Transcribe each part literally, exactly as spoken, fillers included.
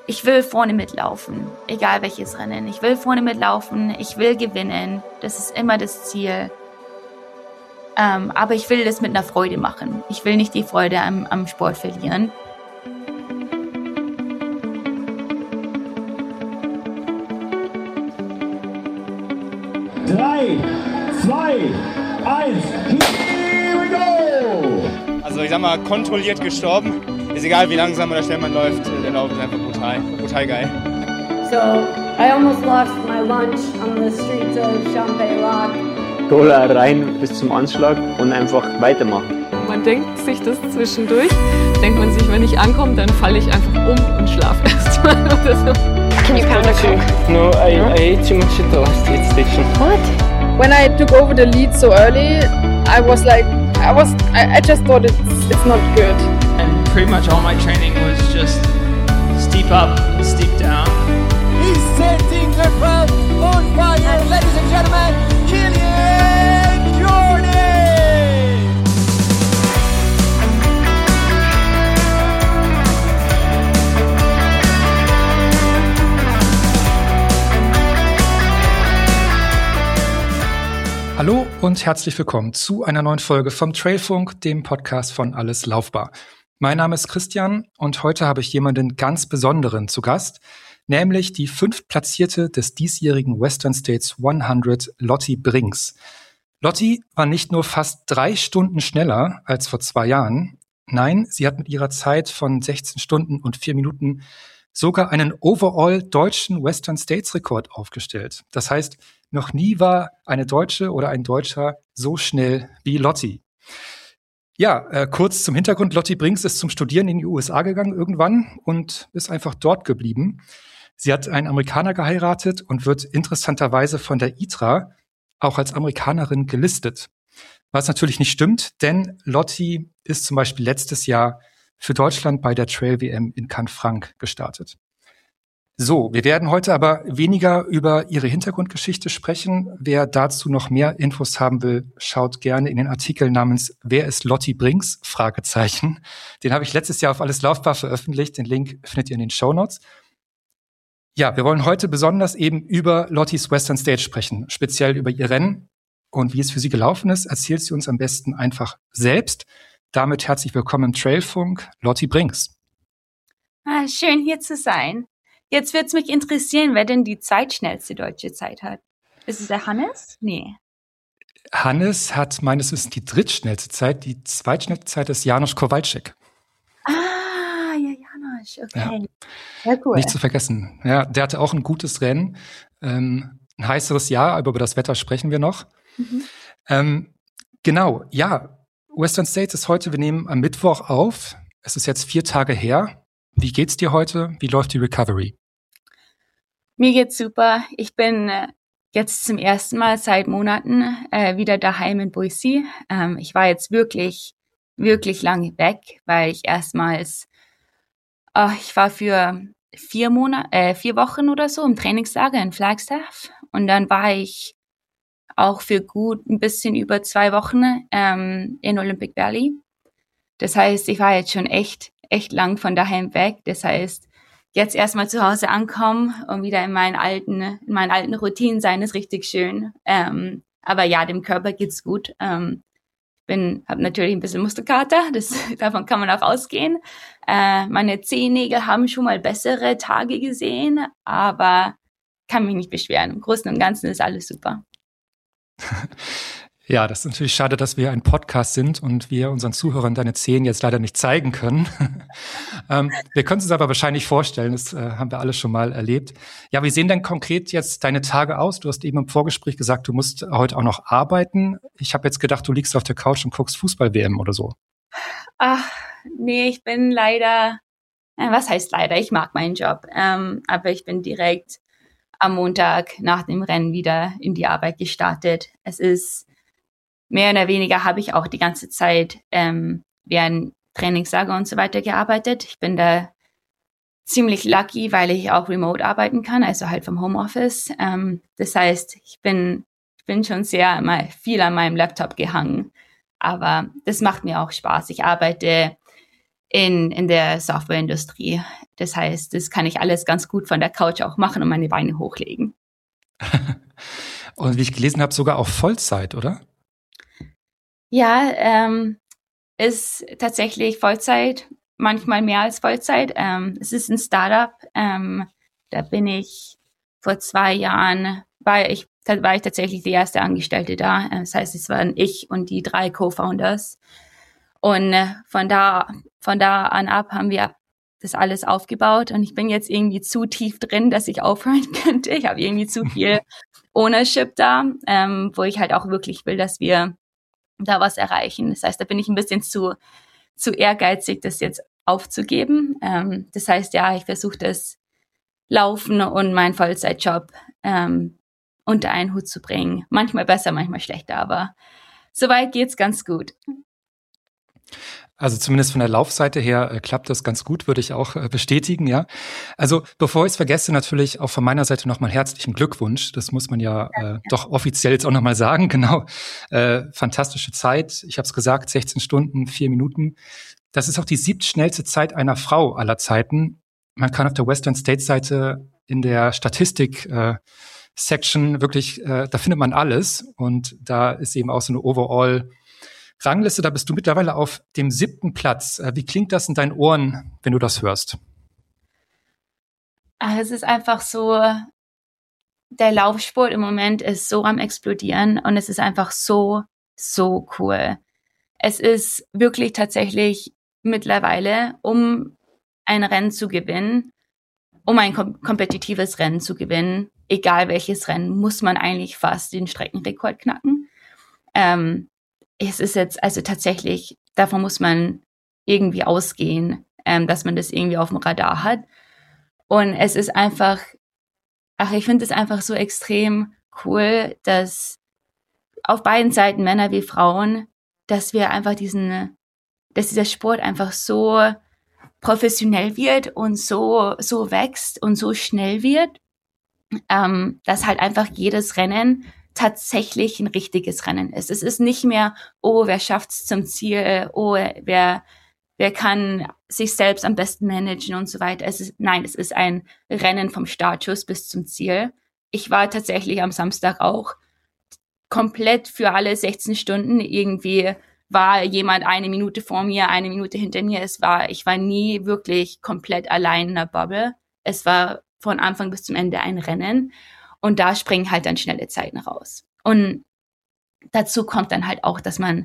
ich will vorne mitlaufen, egal welches Rennen. Ich will vorne mitlaufen, ich will gewinnen. Das ist immer das Ziel. Ähm, aber ich will das mit einer Freude machen. Ich will nicht die Freude am, am Sport verlieren. Drei, zwei, eins, here we go! Also ich sag mal, kontrolliert gestorben. Ist egal, wie langsam oder schnell man läuft, der Lauf ist einfach brutal, brutal geil. So, I almost lost my lunch on the streets of Champex-Lac. Cola rein bis zum Anschlag und einfach weitermachen. Man denkt sich das zwischendurch, denkt man sich, wenn ich ankomme, dann falle ich einfach um und schlafe erstmal oder so. Can you pound a Coke? No, I, I ate too much at the last aid station. What? When I took over the lead so early, I was like, I was, I, I just thought it's, it's not good. And pretty much all my training was just steep up, steep down. He's setting the crowd on fire, ladies and gentlemen, Kilian Jordan! Hallo und herzlich willkommen zu einer neuen Folge vom Trailfunk, dem Podcast von Alles Laufbar. Mein Name ist Christian und heute habe ich jemanden ganz Besonderen zu Gast, nämlich die fünftplatzierte des diesjährigen Western States hundert, Lotte Brinks. Lotte war nicht nur fast drei Stunden schneller als vor zwei Jahren, nein, sie hat mit ihrer Zeit von sechzehn Stunden und vier Minuten sogar einen overall deutschen Western States Rekord aufgestellt. Das heißt, noch nie war eine Deutsche oder ein Deutscher so schnell wie Lotte. Ja, äh, kurz zum Hintergrund. Lotte Brinks ist zum Studieren in die U S A gegangen irgendwann und ist einfach dort geblieben. Sie hat einen Amerikaner geheiratet und wird interessanterweise von der I T R A auch als Amerikanerin gelistet. Was natürlich nicht stimmt, denn Lotte ist zum Beispiel letztes Jahr für Deutschland bei der Trail-W M in Cannes-Franck gestartet. So, wir werden heute aber weniger über ihre Hintergrundgeschichte sprechen. Wer dazu noch mehr Infos haben will, schaut gerne in den Artikel namens Wer ist Lotte Brinks? Fragezeichen. Den habe ich letztes Jahr auf Alles Laufbar veröffentlicht. Den Link findet ihr in den Shownotes. Ja, wir wollen heute besonders eben über Lottes Western States sprechen, speziell über ihr Rennen und wie es für sie gelaufen ist, erzählt sie uns am besten einfach selbst. Damit herzlich willkommen im Trailfunk, Lotte Brinks. Ah, schön hier zu sein. Jetzt wird's mich interessieren, wer denn die zweitschnellste deutsche Zeit hat. Ist es der Hannes? Nee. Hannes hat meines Wissens die drittschnellste Zeit. Die zweitschnellste Zeit ist Janusz Kowalczyk. Ah, ja, Janusz, okay. Ja. Ja, cool. Nicht zu vergessen. Ja, der hatte auch ein gutes Rennen. Ähm, ein heißeres Jahr, aber über das Wetter sprechen wir noch. Mhm. Ähm, genau, ja. Western States ist heute, wir nehmen am Mittwoch auf. Es ist jetzt vier Tage her. Wie geht's dir heute? Wie läuft die Recovery? Mir geht's super. Ich bin äh, jetzt zum ersten Mal seit Monaten äh, wieder daheim in Boise. Ähm, ich war jetzt wirklich, wirklich lange weg, weil ich erstmals, oh, ich war für vier Monate, äh, vier Wochen oder so im Trainingslager in Flagstaff. Und dann war ich auch für gut ein bisschen über zwei Wochen ähm, in Olympic Valley. Das heißt, ich war jetzt schon echt, echt lang von daheim weg. Das heißt, jetzt erstmal zu Hause ankommen und wieder in meinen alten, in meinen alten Routinen sein, ist richtig schön. Ähm, aber ja, dem Körper geht's gut. Ähm, ich bin, habe natürlich ein bisschen Muskelkater, das, davon kann man auch ausgehen. Äh, meine Zehennägel haben schon mal bessere Tage gesehen, aber kann mich nicht beschweren. Im Großen und Ganzen ist alles super. Ja, das ist natürlich schade, dass wir ein Podcast sind und wir unseren Zuhörern deine Zehen jetzt leider nicht zeigen können. ähm, wir können es uns aber wahrscheinlich vorstellen, das äh, haben wir alle schon mal erlebt. Ja, wie sehen denn konkret jetzt deine Tage aus? Du hast eben im Vorgespräch gesagt, du musst heute auch noch arbeiten. Ich habe jetzt gedacht, du liegst auf der Couch und guckst Fußball-W M oder so. Ach, nee, ich bin leider, äh, was heißt leider, ich mag meinen Job, ähm, aber ich bin direkt am Montag nach dem Rennen wieder in die Arbeit gestartet. Es ist mehr oder weniger, habe ich auch die ganze Zeit ähm, während Trainingslager und so weiter gearbeitet. Ich bin da ziemlich lucky, weil ich auch remote arbeiten kann, also halt vom Homeoffice. Ähm, das heißt, ich bin, ich bin schon sehr mal viel an meinem Laptop gehangen. Aber das macht mir auch Spaß. Ich arbeite in, in der Softwareindustrie. Das heißt, das kann ich alles ganz gut von der Couch auch machen und meine Beine hochlegen. Und wie ich gelesen habe, sogar auch Vollzeit, oder? Ja, ähm, ist tatsächlich Vollzeit, manchmal mehr als Vollzeit. Ähm, es ist ein Startup. Ähm, da bin ich vor zwei Jahren, war ich, da war ich tatsächlich die erste Angestellte da. Das heißt, es waren ich und die drei Co-Founders. Und äh, von da, von da an ab haben wir das alles aufgebaut. Und ich bin jetzt irgendwie zu tief drin, dass ich aufhören könnte. Ich habe irgendwie zu viel Ownership da, ähm, wo ich halt auch wirklich will, dass wir da was erreichen. Das heißt, da bin ich ein bisschen zu, zu ehrgeizig, das jetzt aufzugeben. Ähm, das heißt, ja, ich versuche das Laufen und meinen Vollzeitjob ähm, unter einen Hut zu bringen. Manchmal besser, manchmal schlechter, aber soweit geht's ganz gut. Also zumindest von der Laufseite her äh, klappt das ganz gut, würde ich auch äh, bestätigen, ja. Also bevor ich es vergesse, natürlich auch von meiner Seite nochmal herzlichen Glückwunsch. Das muss man ja äh, doch offiziell jetzt auch nochmal sagen, genau. Äh, fantastische Zeit. Ich habe es gesagt, sechzehn Stunden, vier Minuten. Das ist auch die siebtschnellste Zeit einer Frau aller Zeiten. Man kann auf der Western States Seite in der Statistik äh, Section wirklich, äh, da findet man alles. Und da ist eben auch so eine Overall Rangliste, da bist du mittlerweile auf dem siebten Platz. Wie klingt das in deinen Ohren, wenn du das hörst? Es ist einfach so, der Laufsport im Moment ist so am explodieren und es ist einfach so, so cool. Es ist wirklich tatsächlich mittlerweile, um ein Rennen zu gewinnen, um ein kom- kompetitives Rennen zu gewinnen, egal welches Rennen, muss man eigentlich fast den Streckenrekord knacken. Ähm, Es ist jetzt also tatsächlich, davon muss man irgendwie ausgehen, ähm, dass man das irgendwie auf dem Radar hat. Und es ist einfach, ach, ich finde es einfach so extrem cool, dass auf beiden Seiten, Männer wie Frauen, dass wir einfach diesen, dass dieser Sport einfach so professionell wird und so, so wächst und so schnell wird, ähm, dass halt einfach jedes Rennen tatsächlich ein richtiges Rennen ist. Es ist nicht mehr, oh, wer schafft's zum Ziel, oh, wer, wer kann sich selbst am besten managen und so weiter. Es ist, nein, es ist ein Rennen vom Startschuss bis zum Ziel. Ich war tatsächlich am Samstag auch komplett für alle sechzehn Stunden. Irgendwie war jemand eine Minute vor mir, eine Minute hinter mir. Es war, ich war nie wirklich komplett allein in der Bubble. Es war von Anfang bis zum Ende ein Rennen. Und da springen halt dann schnelle Zeiten raus. Und dazu kommt dann halt auch, dass man,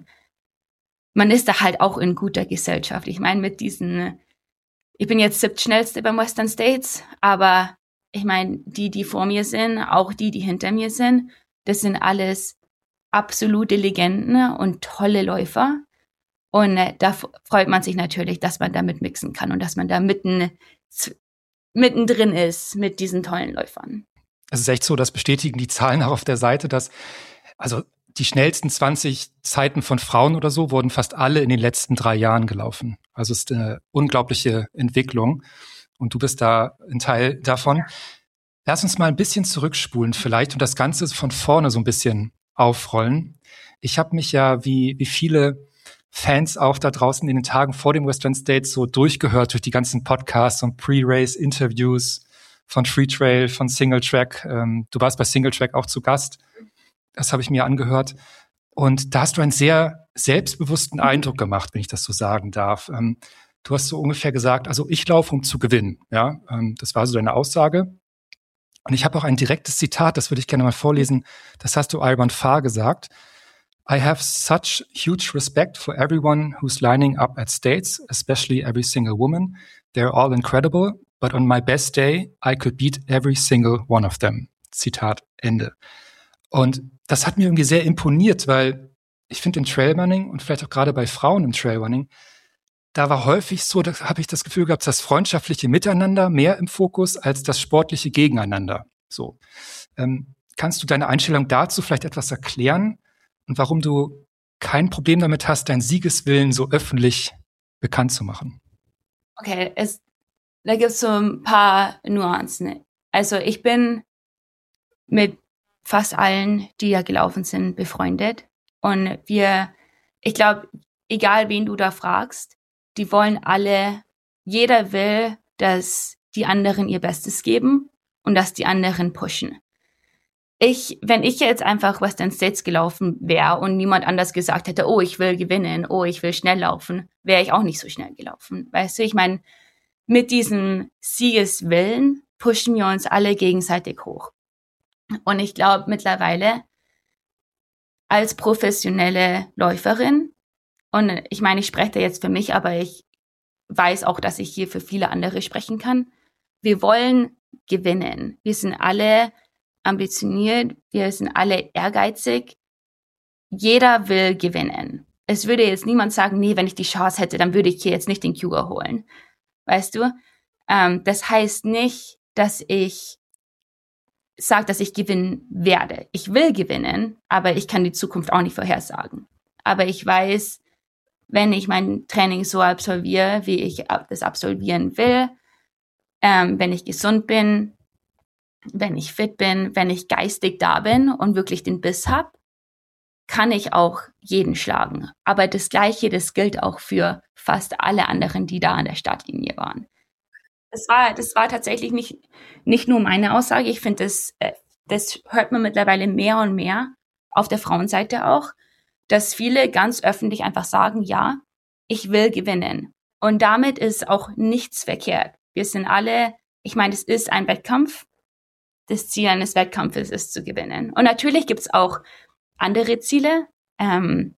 man ist da halt auch in guter Gesellschaft. Ich meine, mit diesen, ich bin jetzt siebtschnellste beim Western States, aber ich meine, die, die vor mir sind, auch die, die hinter mir sind, das sind alles absolute Legenden und tolle Läufer. Und äh, da f- freut man sich natürlich, dass man damit mixen kann und dass man da mitten, z- mittendrin ist mit diesen tollen Läufern. Es ist echt so, das bestätigen die Zahlen auch auf der Seite, dass also die schnellsten zwanzig Zeiten von Frauen oder so wurden fast alle in den letzten drei Jahren gelaufen. Also es ist eine unglaubliche Entwicklung und du bist da ein Teil davon. Lass uns mal ein bisschen zurückspulen vielleicht und das Ganze von vorne so ein bisschen aufrollen. Ich habe mich ja wie wie viele Fans auch da draußen in den Tagen vor dem Western States so durchgehört durch die ganzen Podcasts und Pre-Race-Interviews von Freetrail, von Singletrack. Ähm, du warst bei Singletrack auch zu Gast. Das habe ich mir angehört. Und da hast du einen sehr selbstbewussten Eindruck gemacht, wenn ich das so sagen darf. Ähm, du hast so ungefähr gesagt, also ich laufe, um zu gewinnen. Ja, ähm, das war so deine Aussage. Und ich habe auch ein direktes Zitat, das würde ich gerne mal vorlesen. Das hast du Iron Farr gesagt. I have such huge respect for everyone who's lining up at States, especially every single woman. They're all incredible, but on my best day, I could beat every single one of them. Zitat Ende. Und das hat mir irgendwie sehr imponiert, weil ich finde im Trailrunning und vielleicht auch gerade bei Frauen im Trailrunning, da war häufig so, da habe ich das Gefühl gehabt, das freundschaftliche Miteinander mehr im Fokus als das sportliche Gegeneinander. So, ähm, kannst du deine Einstellung dazu vielleicht etwas erklären und warum du kein Problem damit hast, deinen Siegeswillen so öffentlich bekannt zu machen? Okay, es, da gibt es so ein paar Nuancen. Also ich bin mit fast allen, die da gelaufen sind, befreundet. Und wir, ich glaube, egal wen du da fragst, die wollen alle, jeder will, dass die anderen ihr Bestes geben und dass die anderen pushen. Ich, wenn ich jetzt einfach Western States gelaufen wäre und niemand anders gesagt hätte, oh, ich will gewinnen, oh, ich will schnell laufen, wäre ich auch nicht so schnell gelaufen. Weißt du, ich meine, mit diesem Siegeswillen pushen wir uns alle gegenseitig hoch. Und ich glaube mittlerweile, als professionelle Läuferin, und ich meine, ich spreche da jetzt für mich, aber ich weiß auch, dass ich hier für viele andere sprechen kann. Wir wollen gewinnen. Wir sind alle ambitioniert, wir sind alle ehrgeizig. Jeder will gewinnen. Es würde jetzt niemand sagen, nee, wenn ich die Chance hätte, dann würde ich hier jetzt nicht den Cougar holen. Weißt du? Ähm, das heißt nicht, dass ich sage, dass ich gewinnen werde. Ich will gewinnen, aber ich kann die Zukunft auch nicht vorhersagen. Aber ich weiß, wenn ich mein Training so absolviere, wie ich das absolvieren will, ähm, wenn ich gesund bin, wenn ich fit bin, wenn ich geistig da bin und wirklich den Biss habe, kann ich auch jeden schlagen. Aber das Gleiche, das gilt auch für fast alle anderen, die da an der Startlinie waren. Das war, das war tatsächlich nicht, nicht nur meine Aussage. Ich finde, das, das hört man mittlerweile mehr und mehr auf der Frauenseite auch, dass viele ganz öffentlich einfach sagen, ja, ich will gewinnen. Und damit ist auch nichts verkehrt. Wir sind alle, ich meine, es ist ein Wettkampf. Das Ziel eines Wettkampfes ist zu gewinnen. Und natürlich gibt es auch andere Ziele. Ähm,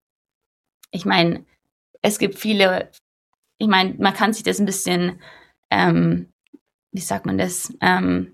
ich meine, es gibt viele, ich meine, man kann sich das ein bisschen, ähm, wie sagt man das, ähm,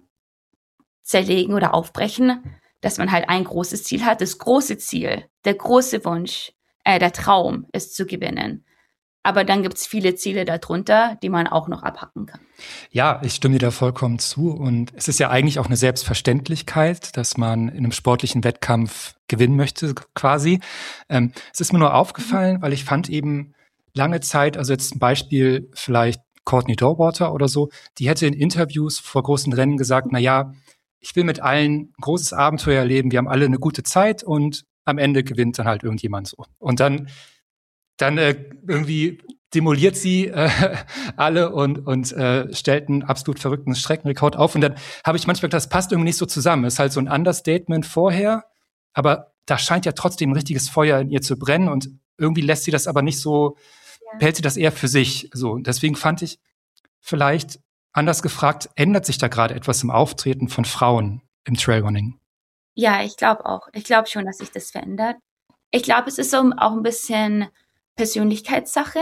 zerlegen oder aufbrechen, dass man halt ein großes Ziel hat. Das große Ziel, der große Wunsch, äh, der Traum ist zu gewinnen. Aber dann gibt es viele Ziele darunter, die man auch noch abhacken kann. Ja, ich stimme dir da vollkommen zu. Und es ist ja eigentlich auch eine Selbstverständlichkeit, dass man in einem sportlichen Wettkampf gewinnen möchte, quasi. Ähm, es ist mir nur aufgefallen, weil ich fand eben lange Zeit, also jetzt ein Beispiel vielleicht Courtney Dauwalter oder so, die hätte in Interviews vor großen Rennen gesagt, na ja, ich will mit allen ein großes Abenteuer erleben, wir haben alle eine gute Zeit und am Ende gewinnt dann halt irgendjemand so. Und dann Dann äh, irgendwie demoliert sie äh, alle und, und äh, stellt einen absolut verrückten Streckenrekord auf. Und dann habe ich manchmal gedacht, das passt irgendwie nicht so zusammen. Es ist halt so ein Understatement vorher, aber da scheint ja trotzdem ein richtiges Feuer in ihr zu brennen. Und irgendwie lässt sie das aber nicht so, ja. behält sie das eher für sich. So. Und deswegen fand ich vielleicht, anders gefragt, ändert sich da gerade etwas im Auftreten von Frauen im Trailrunning? Ja, ich glaube auch. Ich glaube schon, dass sich das verändert. Ich glaube, es ist so auch ein bisschen Persönlichkeitssache.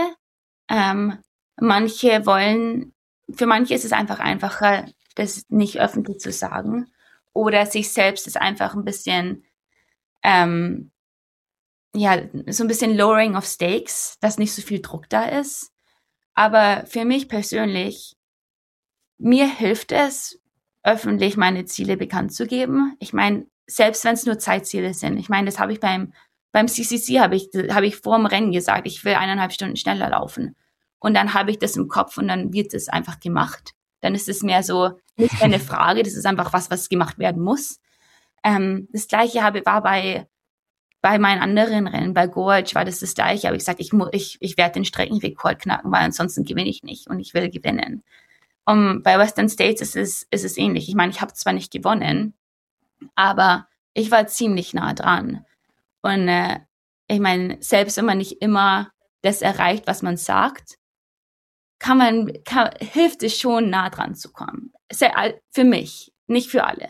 Ähm, manche wollen, für manche ist es einfach einfacher, das nicht öffentlich zu sagen oder sich selbst ist einfach ein bisschen, ähm, ja, so ein bisschen lowering of stakes, dass nicht so viel Druck da ist. Aber für mich persönlich, mir hilft es, öffentlich meine Ziele bekannt zu geben. Ich meine, selbst wenn es nur Zeitziele sind. Ich meine, das habe ich beim Beim C C C habe ich, habe ich vor dem Rennen gesagt, ich will eineinhalb Stunden schneller laufen. Und dann habe ich das im Kopf und dann wird es einfach gemacht. Dann ist es mehr so, nicht eine Frage, das ist einfach was, was gemacht werden muss. Ähm, das Gleiche habe, war bei, bei meinen anderen Rennen, bei Gorge war das das Gleiche. Aber ich gesagt, ich, ich, ich werde den Streckenrekord knacken, weil ansonsten gewinne ich nicht und ich will gewinnen. Und bei Western States ist es, ist es ähnlich. Ich meine, ich habe zwar nicht gewonnen, aber ich war ziemlich nah dran. Und äh, ich meine, selbst wenn man nicht immer das erreicht, was man sagt, kann man, kann, hilft es schon, nah dran zu kommen. Sehr, für mich, nicht für alle.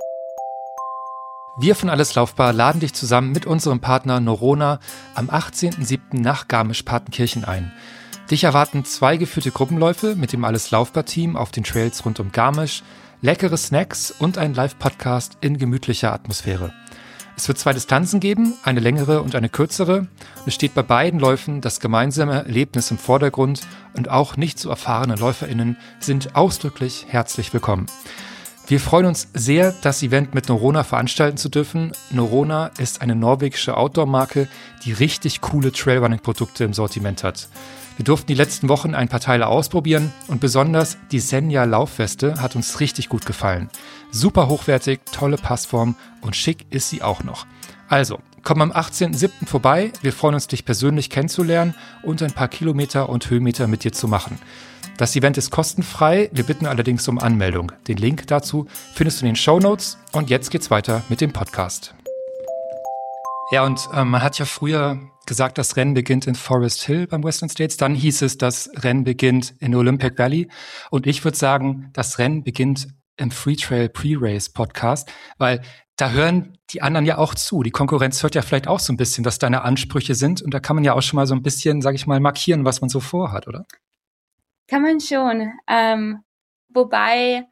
Wir von Alles Laufbar laden dich zusammen mit unserem Partner Norona am achtzehnten siebten nach Garmisch-Partenkirchen ein. Dich erwarten zwei geführte Gruppenläufe mit dem Alles Laufbar-Team auf den Trails rund um Garmisch, leckere Snacks und ein Live-Podcast in gemütlicher Atmosphäre. Es wird zwei Distanzen geben, eine längere und eine kürzere. Es steht bei beiden Läufen das gemeinsame Erlebnis im Vordergrund und auch nicht so erfahrene LäuferInnen sind ausdrücklich herzlich willkommen. Wir freuen uns sehr, das Event mit Norona veranstalten zu dürfen. Norona ist eine norwegische Outdoor-Marke, die richtig coole Trailrunning-Produkte im Sortiment hat. Wir durften die letzten Wochen ein paar Teile ausprobieren und besonders die Senja Laufweste hat uns richtig gut gefallen. Super hochwertig, tolle Passform und schick ist sie auch noch. Also, Komm am achtzehnten siebten vorbei. Wir freuen uns, dich persönlich kennenzulernen und ein paar Kilometer und Höhenmeter mit dir zu machen. Das Event ist kostenfrei, wir bitten allerdings um Anmeldung. Den Link dazu findest du in den Shownotes und jetzt geht's weiter mit dem Podcast. Ja, und äh, man hat ja früher gesagt, das Rennen beginnt in Forest Hill beim Western States. Dann hieß es, das Rennen beginnt in Olympic Valley. Und ich würde sagen, das Rennen beginnt im Free Trail Pre-Race Podcast, weil da hören die anderen ja auch zu. Die Konkurrenz hört ja vielleicht auch so ein bisschen, was deine Ansprüche sind. Und da kann man ja auch schon mal so ein bisschen, sag ich mal, markieren, was man so vorhat, oder? Kann man schon. Ähm, wobei,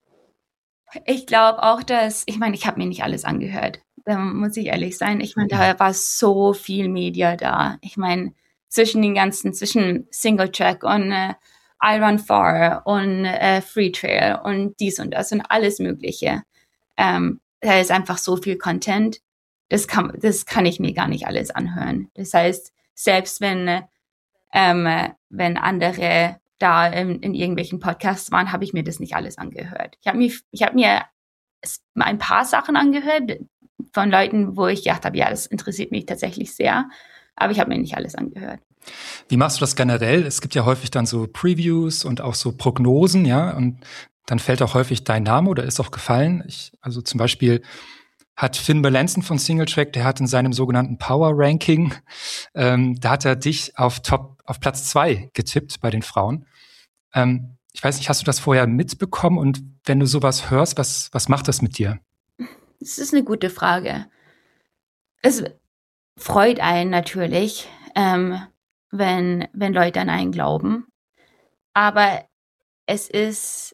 ich glaube auch, dass, ich meine, ich habe mir nicht alles angehört. Da muss ich ehrlich sein. Ich meine, da war so viel Media da. Ich meine, zwischen den ganzen, zwischen Single Track und äh, I Run Far und äh, Free Trail und dies und das und alles Mögliche. Ähm, da ist einfach so viel Content. Das kann, das kann ich mir gar nicht alles anhören. Das heißt, selbst wenn, ähm, wenn andere da in, in irgendwelchen Podcasts waren, habe ich mir das nicht alles angehört. Ich habe mir, ich habe mir ein paar Sachen angehört von Leuten, wo ich gedacht habe, ja, das interessiert mich tatsächlich sehr, aber ich habe mir nicht alles angehört. Wie machst du das generell? Es gibt ja häufig dann so Previews und auch so Prognosen, ja, und dann fällt auch häufig dein Name oder ist auch gefallen. Ich, also zum Beispiel hat Finn Melanson von Singletrack, der hat in seinem sogenannten Power Ranking, ähm, da hat er dich auf Top, auf Platz zwei getippt bei den Frauen. Ähm, ich weiß nicht, hast du das vorher mitbekommen? Und wenn du sowas hörst, was, was macht das mit dir? Das ist eine gute Frage. Es freut einen natürlich, ähm, wenn, wenn Leute an einen glauben. Aber es ist,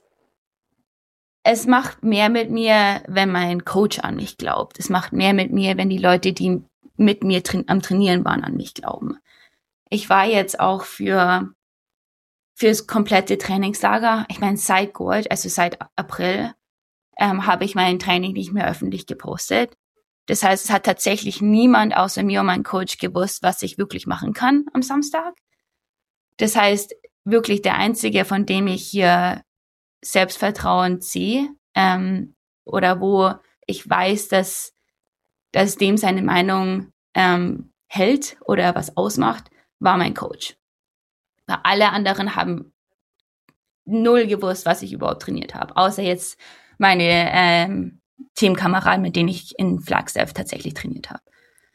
es macht mehr mit mir, wenn mein Coach an mich glaubt. Es macht mehr mit mir, wenn die Leute, die mit mir tra- am Trainieren waren, an mich glauben. Ich war jetzt auch für fürs komplette Trainingslager, ich meine, seit Gurt, also seit April, ähm, habe ich mein Training nicht mehr öffentlich gepostet. Das heißt, es hat tatsächlich niemand außer mir und mein Coach gewusst, was ich wirklich machen kann am Samstag. Das heißt, wirklich der Einzige, von dem ich hier Selbstvertrauen ziehe, ähm, oder wo ich weiß, dass, dass dem seine Meinung ähm, hält oder was ausmacht, war mein Coach. Weil alle anderen haben null gewusst, was ich überhaupt trainiert habe, außer jetzt meine ähm, Teamkameraden, mit denen ich in Flagstaff tatsächlich trainiert habe.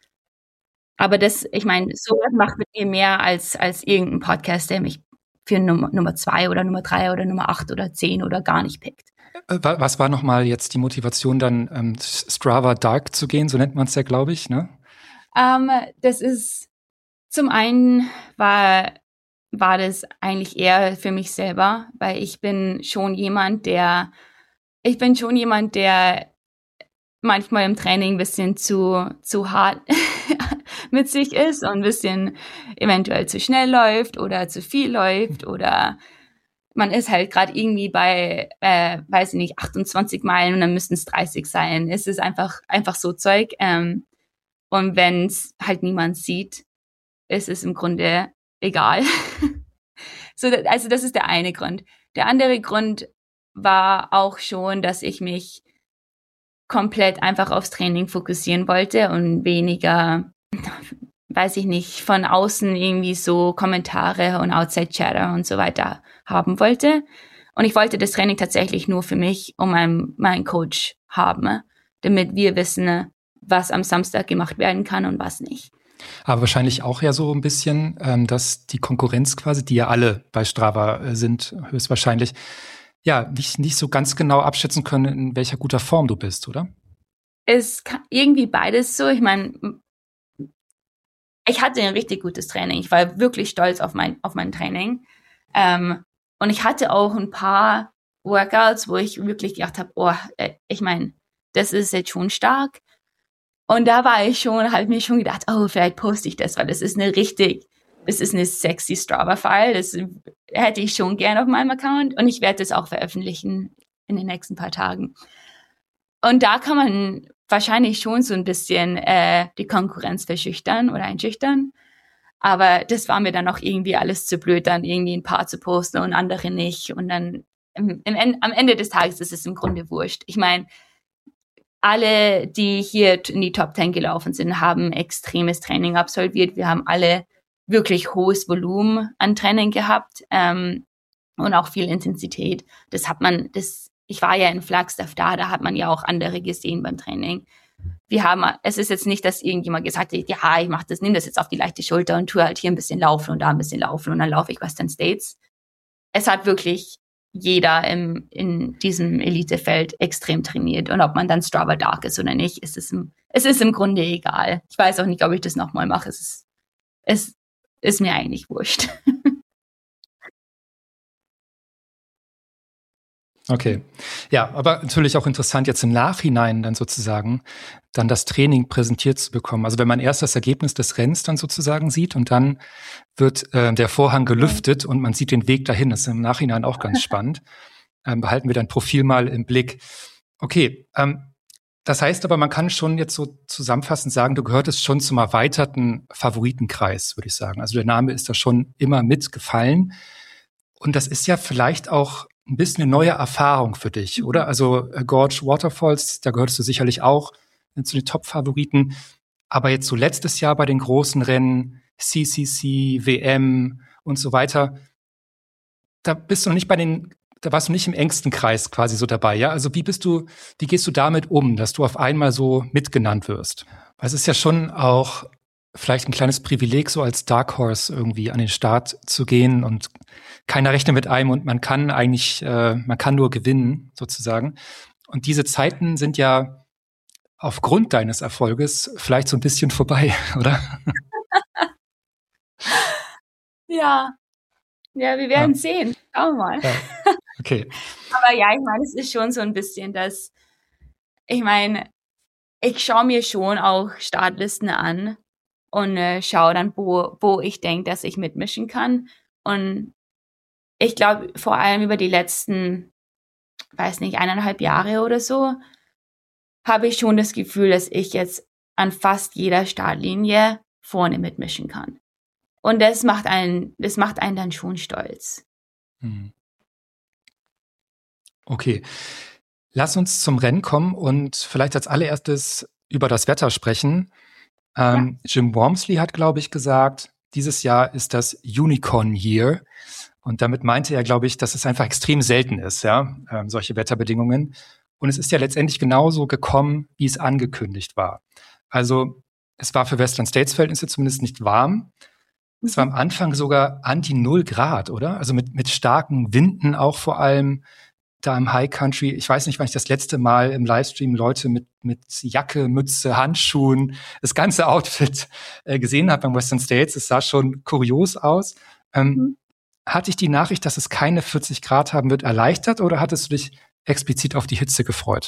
Aber das, ich meine, sowas macht mit mir mehr als als irgendein Podcast, der mich für Nummer, Nummer zwei oder Nummer drei oder Nummer acht oder zehn oder gar nicht pickt. Was war nochmal jetzt die Motivation, dann ähm, Strava Dark zu gehen? So nennt man es ja, glaube ich, ne? Ähm, das ist, zum einen war war das eigentlich eher für mich selber, weil ich bin schon jemand, der, ich bin schon jemand, der manchmal im Training ein bisschen zu, zu hart mit sich ist und ein bisschen eventuell zu schnell läuft oder zu viel läuft oder man ist halt gerade irgendwie bei, äh, weiß ich nicht, achtundzwanzig Meilen und dann müssten es dreißig sein. Es ist einfach, einfach so Zeug. Ähm, und wenn es halt niemand sieht, ist es im Grunde egal. So, also das ist der eine Grund. Der andere Grund war auch schon, dass ich mich komplett einfach aufs Training fokussieren wollte und weniger, weiß ich nicht, von außen irgendwie so Kommentare und Outside-Chatter und so weiter haben wollte. Und ich wollte das Training tatsächlich nur für mich und meinen mein Coach haben, damit wir wissen, was am Samstag gemacht werden kann und was nicht. Aber wahrscheinlich auch ja so ein bisschen, ähm, dass die Konkurrenz quasi, die ja alle bei Strava äh, sind, höchstwahrscheinlich, ja, nicht, nicht so ganz genau abschätzen können, in welcher guter Form du bist, oder? Es kann irgendwie beides so. Ich meine, ich hatte ein richtig gutes Training. Ich war wirklich stolz auf mein, auf mein Training. Ähm, und ich hatte auch ein paar Workouts, wo ich wirklich gedacht habe, oh, ich meine, das ist jetzt schon stark. Und da war ich schon, habe mir schon gedacht, oh, vielleicht poste ich das, weil das ist eine richtig, das ist eine sexy Strava-File. Das hätte ich schon gern auf meinem Account und ich werde das auch veröffentlichen in den nächsten paar Tagen. Und da kann man wahrscheinlich schon so ein bisschen äh, die Konkurrenz verschüchtern oder einschüchtern. Aber das war mir dann auch irgendwie alles zu blöd, dann irgendwie ein paar zu posten und andere nicht. Und dann im, im, am Ende des Tages ist es im Grunde wurscht. Ich meine, alle, die hier in die Top Ten gelaufen sind, haben extremes Training absolviert. Wir haben alle wirklich hohes Volumen an Training gehabt ähm, und auch viel Intensität. Das hat man, das, ich war ja in Flagstaff da, da hat man ja auch andere gesehen beim Training. Wir haben, es ist jetzt nicht, dass irgendjemand gesagt hat, ja, ich mach das, nimm das jetzt auf die leichte Schulter und tue halt hier ein bisschen laufen und da ein bisschen laufen und dann laufe ich Western States. Es hat wirklich jeder im, in diesem Elitefeld extrem trainiert. Und ob man dann Strava Dark ist oder nicht, ist es im, es ist im Grunde egal. Ich weiß auch nicht, ob ich das nochmal mache. Es ist, es ist mir eigentlich wurscht. Okay. Ja, aber natürlich auch interessant, jetzt im Nachhinein dann sozusagen dann das Training präsentiert zu bekommen. Also wenn man erst das Ergebnis des Rennens dann sozusagen sieht und dann wird äh, der Vorhang gelüftet und man sieht den Weg dahin. Das ist im Nachhinein auch ganz spannend. Ähm, behalten wir dein Profil mal im Blick. Okay, ähm, das heißt aber, man kann schon jetzt so zusammenfassend sagen, du gehörtest schon zum erweiterten Favoritenkreis, würde ich sagen. Also der Name ist da schon immer mitgefallen. Und das ist ja vielleicht auch ein bisschen eine neue Erfahrung für dich, oder? Also äh, Gorge Waterfalls, da gehörst du sicherlich auch äh, zu den Top-Favoriten. Aber jetzt so letztes Jahr bei den großen Rennen, C C C, W M und so weiter, da bist du noch nicht bei den, da warst du nicht im engsten Kreis quasi so dabei, ja? Also wie bist du, wie gehst du damit um, dass du auf einmal so mitgenannt wirst? Weil es ist ja schon auch vielleicht ein kleines Privileg, so als Dark Horse irgendwie an den Start zu gehen und keiner rechnet mit einem und man kann eigentlich, äh, man kann nur gewinnen, sozusagen. Und diese Zeiten sind ja aufgrund deines Erfolges vielleicht so ein bisschen vorbei, oder? Ja, ja, wir werden Ja. sehen. Schauen wir mal. Ja. Okay. Aber ja, ich meine, es ist schon so ein bisschen, dass, ich meine, ich schaue mir schon auch Startlisten an und äh, schaue dann, wo, wo ich denke, dass ich mitmischen kann. Und ich glaube, vor allem über die letzten, weiß nicht, eineinhalb Jahre oder so, habe ich schon das Gefühl, dass ich jetzt an fast jeder Startlinie vorne mitmischen kann. Und das macht einen, das macht einen dann schon stolz. Hm. Okay. Lass uns zum Rennen kommen und vielleicht als allererstes über das Wetter sprechen. Ähm, ja. Jim Walmsley hat, glaube ich, gesagt, dieses Jahr ist das Unicorn Year. Und damit meinte er, glaube ich, dass es einfach extrem selten ist, ja, ähm, solche Wetterbedingungen. Und es ist ja letztendlich genauso gekommen, wie es angekündigt war. Also es war für Western States Verhältnisse zumindest nicht warm. Mhm. Es war am Anfang sogar anti null Grad, oder? Also mit, mit starken Winden auch vor allem da im High Country. Ich weiß nicht, wann ich das letzte Mal im Livestream Leute mit, mit Jacke, Mütze, Handschuhen, das ganze Outfit äh, gesehen habe beim Western States. Es sah schon kurios aus. Ähm, mhm. Hat dich die Nachricht, dass es keine vierzig Grad haben wird, erleichtert oder hattest du dich explizit auf die Hitze gefreut?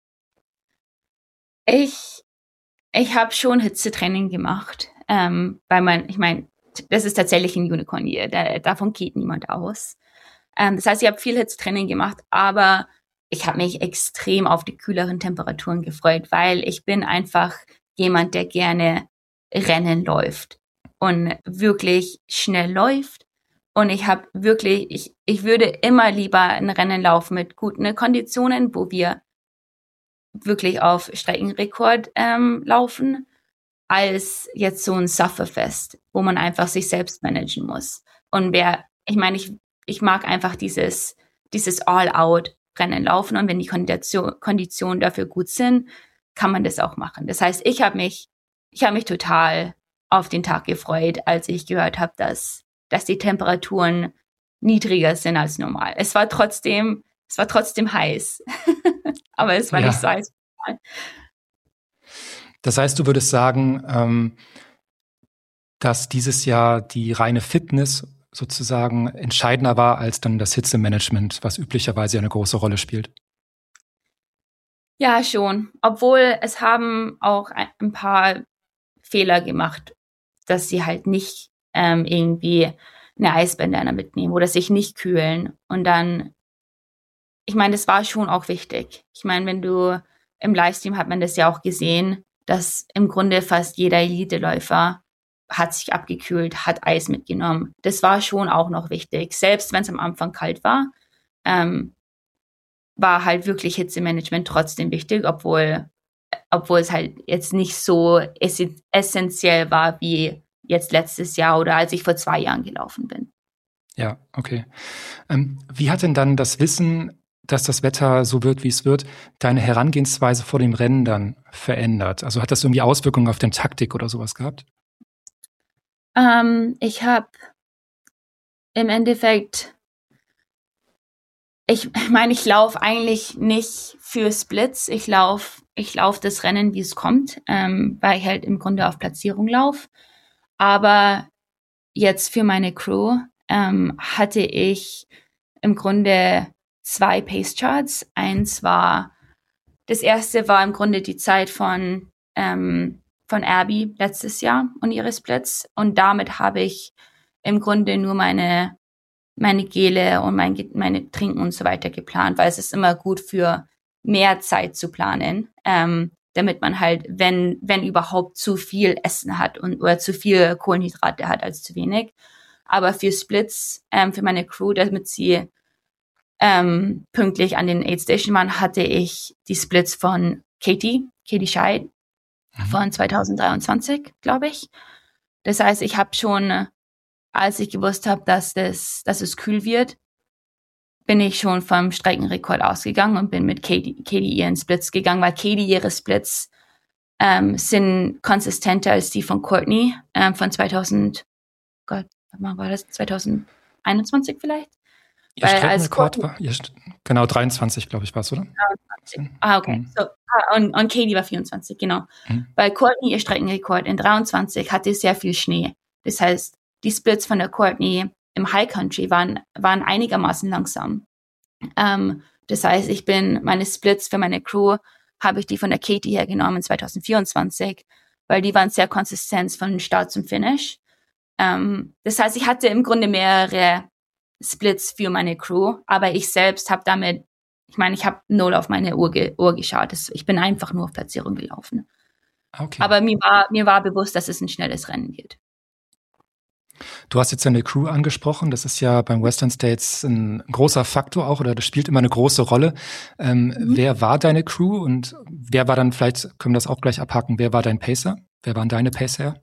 Ich, ich habe schon Hitzetraining gemacht, ähm, weil man, ich meine, das ist tatsächlich ein Unicorn Year, da, davon geht niemand aus. Ähm, das heißt, ich habe viel Hitzetraining gemacht, aber ich habe mich extrem auf die kühleren Temperaturen gefreut, weil ich bin einfach jemand, der gerne Rennen läuft und wirklich schnell läuft. Und ich habe wirklich, ich, ich würde immer lieber ein Rennen laufen mit guten Konditionen, wo wir wirklich auf Streckenrekord ähm, laufen, als jetzt so ein Sufferfest, wo man einfach sich selbst managen muss. Und wer, ich meine, ich, ich mag einfach dieses, dieses All-Out-Rennen laufen. Und wenn die Kondition, Konditionen dafür gut sind, kann man das auch machen. Das heißt, ich habe mich, ich habe mich total auf den Tag gefreut, als ich gehört habe, dass dass die Temperaturen niedriger sind als normal. Es war trotzdem, es war trotzdem heiß. Aber es war ja nicht so heiß. Das heißt, du würdest sagen, ähm, dass dieses Jahr die reine Fitness sozusagen entscheidender war als dann das Hitzemanagement, was üblicherweise eine große Rolle spielt. Ja, schon. Obwohl es haben auch ein paar Fehler gemacht, dass sie halt nicht ähm, irgendwie eine Eisbandana mitnehmen oder sich nicht kühlen. Und dann, ich meine, das war schon auch wichtig. Ich meine, wenn du im Livestream hat man das ja auch gesehen, dass im Grunde fast jeder Elite-Läufer hat sich abgekühlt, hat Eis mitgenommen. Das war schon auch noch wichtig. Selbst wenn es am Anfang kalt war, ähm, war halt wirklich Hitzemanagement trotzdem wichtig, obwohl obwohl es halt jetzt nicht so ess- essentiell war wie jetzt letztes Jahr oder als ich vor zwei Jahren gelaufen bin. Ja, okay. Ähm, wie hat denn dann das Wissen, dass das Wetter so wird, wie es wird, deine Herangehensweise vor dem Rennen dann verändert? Also hat das irgendwie Auswirkungen auf deine Taktik oder sowas gehabt? Ähm, ich habe im Endeffekt, ich meine, ich laufe eigentlich nicht für Splits. Ich laufe ich lauf das Rennen, wie es kommt, ähm, weil ich halt im Grunde auf Platzierung laufe. Aber jetzt für meine Crew ähm, hatte ich im Grunde zwei Pace Charts. Eins war, das erste war im Grunde die Zeit von, ähm, von Abby letztes Jahr und ihre Splits. Und damit habe ich im Grunde nur meine, meine Gele und mein, meine Trinken und so weiter geplant, weil es ist immer gut für mehr Zeit zu planen, ähm, damit man halt, wenn, wenn überhaupt zu viel Essen hat und, oder zu viel Kohlenhydrate hat als zu wenig. Aber für Splits, ähm, für meine Crew, damit sie ähm, pünktlich an den Aid Station waren, hatte ich die Splits von Katie, Katie Scheid, mhm. von zwanzig dreiundzwanzig, glaube ich. Das heißt, ich habe schon, als ich gewusst habe, dass das, dass es kühl wird, bin ich schon vom Streckenrekord ausgegangen und bin mit Katie, Katie ihren Splits gegangen, weil Katie ihre Splits ähm, sind konsistenter als die von Courtney ähm, von zweitausend, Gott, wann war das? zwanzig einundzwanzig vielleicht? Ihr Streckenrekord war, ihr, genau, dreiundzwanzig, glaube ich, war es, oder? dreiundzwanzig. Ah, okay. Mhm. So, ah, und, und Katie war vierundzwanzig, genau. Mhm. Weil Courtney ihr Streckenrekord in dreiundzwanzig hatte sehr viel Schnee. Das heißt, die Splits von der Courtney im High Country waren, waren einigermaßen langsam. Ähm, das heißt, ich bin, meine Splits für meine Crew, habe ich die von der Katie hergenommen zwanzig vierundzwanzig, weil die waren sehr konsistent von Start zum Finish. Ähm, das heißt, ich hatte im Grunde mehrere Splits für meine Crew, aber ich selbst habe damit, ich meine, ich habe null auf meine Uhr, ge- Uhr geschaut. Das, ich bin einfach nur auf Platzierung gelaufen. Okay. Aber mir war, mir war bewusst, dass es ein schnelles Rennen wird. Du hast jetzt deine Crew angesprochen. Das ist ja beim Western States ein großer Faktor auch, oder das spielt immer eine große Rolle. Ähm, mhm. Wer war deine Crew und wer war dann, vielleicht können wir das auch gleich abhaken, wer war dein Pacer? Wer waren deine Pacer?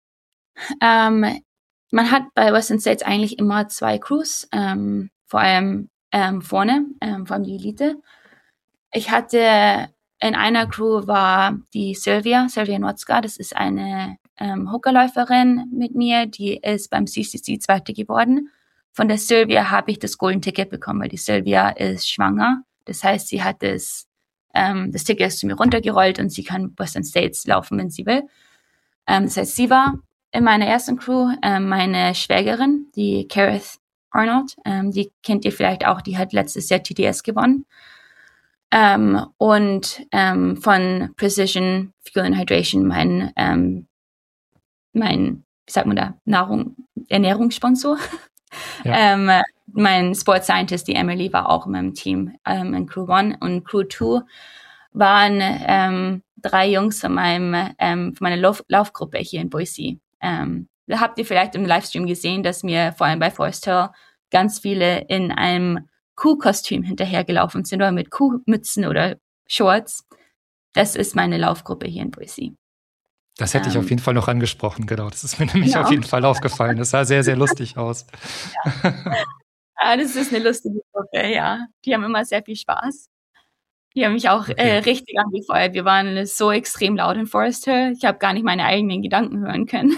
Ähm, man hat bei Western States eigentlich immer zwei Crews, ähm, vor allem ähm, vorne, ähm, vor allem die Elite. Ich hatte, in einer Crew war die Sylvia, Sylvia Notzka, das ist eine ähm, Hookerläuferin mit mir, die ist beim C C C Zweite geworden. Von der Sylvia habe ich das Golden Ticket bekommen, weil die Sylvia ist schwanger. Das heißt, sie hat das, ähm, das Ticket ist zu mir runtergerollt und sie kann Western States laufen, wenn sie will. Ähm, das heißt, sie war in meiner ersten Crew, ähm, meine Schwägerin, die Kareth Arnold, ähm, die kennt ihr vielleicht auch, die hat letztes Jahr T D S gewonnen. Ähm, und ähm, von Precision Fuel and Hydration, mein, ähm, mein, wie sagt man da, Nahrung, Ernährungssponsor. Ja. ähm, mein Sports Scientist, die Emily, war auch in meinem Team ähm, in Crew One und Crew Two waren ähm, drei Jungs von meinem ähm, von meiner Lauf- Laufgruppe hier in Boise. Ähm, da habt ihr vielleicht im Livestream gesehen, dass mir vor allem bei Forest Hill ganz viele in einem Kuhkostüm hinterhergelaufen sind oder mit Kuhmützen oder Shorts. Das ist meine Laufgruppe hier in Boise. Das hätte ich um, auf jeden Fall noch angesprochen, genau. Das ist mir nämlich genau. auf jeden Fall aufgefallen. Das sah sehr, sehr lustig aus. Ja. Ja, das ist eine lustige Gruppe, ja. Die haben immer sehr viel Spaß. Die haben mich auch okay. äh, richtig angefeuert. Wir waren so extrem laut in Forest Hill. Ich habe gar nicht meine eigenen Gedanken hören können.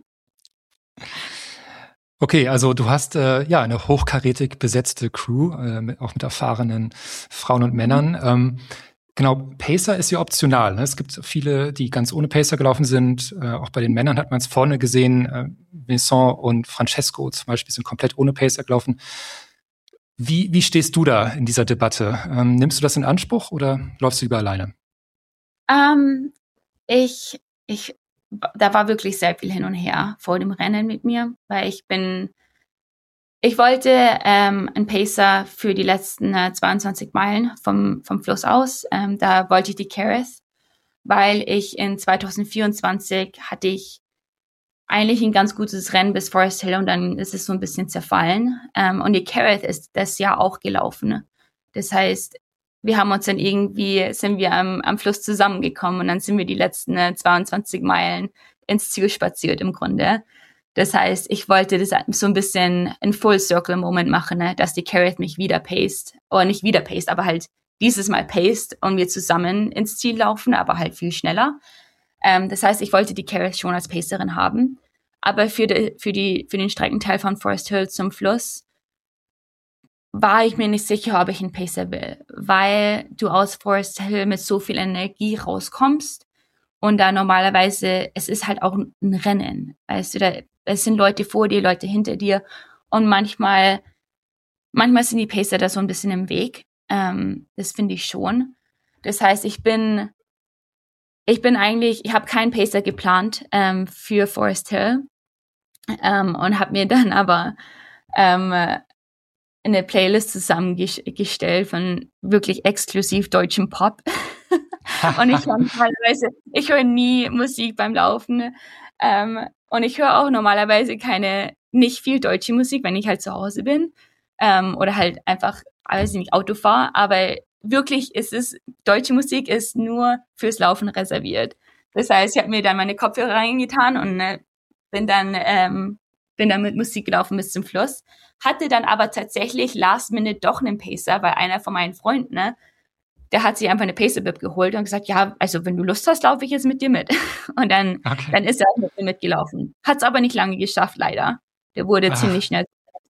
Okay, also du hast äh, ja eine hochkarätig besetzte Crew, äh, mit, auch mit erfahrenen Frauen und Männern. Ähm, genau, Pacer ist ja optional. Ne? Es gibt viele, die ganz ohne Pacer gelaufen sind. Äh, auch bei den Männern hat man es vorne gesehen. Äh, Vincent und Francesco zum Beispiel sind komplett ohne Pacer gelaufen. Wie, wie stehst du da in dieser Debatte? Ähm, nimmst du das in Anspruch oder läufst du lieber alleine? Ähm, ich, ich, da war wirklich sehr viel hin und her vor dem Rennen mit mir, weil ich bin, ich wollte ähm, einen Pacer für die letzten äh, zweiundzwanzig Meilen vom, vom Fluss aus. Ähm, da wollte ich die Kareth, weil ich in zwanzig vierundzwanzig hatte ich eigentlich ein ganz gutes Rennen bis Forest Hill und dann ist es so ein bisschen zerfallen. Ähm, und die Kareth ist das Jahr auch gelaufen. Das heißt, wir haben uns dann irgendwie, sind wir am, am Fluss zusammengekommen und dann sind wir die letzten äh, zweiundzwanzig Meilen ins Ziel spaziert im Grunde. Das heißt, ich wollte das so ein bisschen ein Full-Circle-Moment machen, ne? Dass die Carrot mich wieder paced. Oder nicht wieder paced, aber halt dieses Mal paced und wir zusammen ins Ziel laufen, aber halt viel schneller. Ähm, das heißt, ich wollte die Carrot schon als Pacerin haben. Aber für, die, für, die, für den Streckenteil von Forest Hill zum Fluss war ich mir nicht sicher, ob ich einen Pacer will. Weil du aus Forest Hill mit so viel Energie rauskommst. Und da normalerweise, es ist halt auch ein Rennen. Weißt du, da, es sind Leute vor dir, Leute hinter dir. Und manchmal, manchmal sind die Pacer da so ein bisschen im Weg. Ähm, das finde ich schon. Das heißt, ich bin, ich bin eigentlich, ich habe keinen Pacer geplant ähm, für Forest Hill. Ähm, und habe mir dann aber ähm, eine Playlist zusammengestellt von wirklich exklusiv deutschem Pop. Und ich höre normalerweise, ich höre nie Musik beim Laufen. Ähm, und ich höre auch normalerweise keine, nicht viel deutsche Musik, wenn ich halt zu Hause bin. Ähm, oder halt einfach, weiß ich nicht, Auto fahre. Aber wirklich ist es, deutsche Musik ist nur fürs Laufen reserviert. Das heißt, ich habe mir dann meine Kopfhörer reingetan und äh, bin dann, ähm, bin dann mit Musik gelaufen bis zum Fluss. Hatte dann aber tatsächlich last minute doch einen Pacer, weil einer von meinen Freunden, ne, der hat sich einfach eine Pacer-Bib geholt und gesagt, ja, also wenn du Lust hast, laufe ich jetzt mit dir mit. Und dann, okay. dann ist er mit mir mitgelaufen. Hat es aber nicht lange geschafft, leider. Der wurde Ach. ziemlich schnell.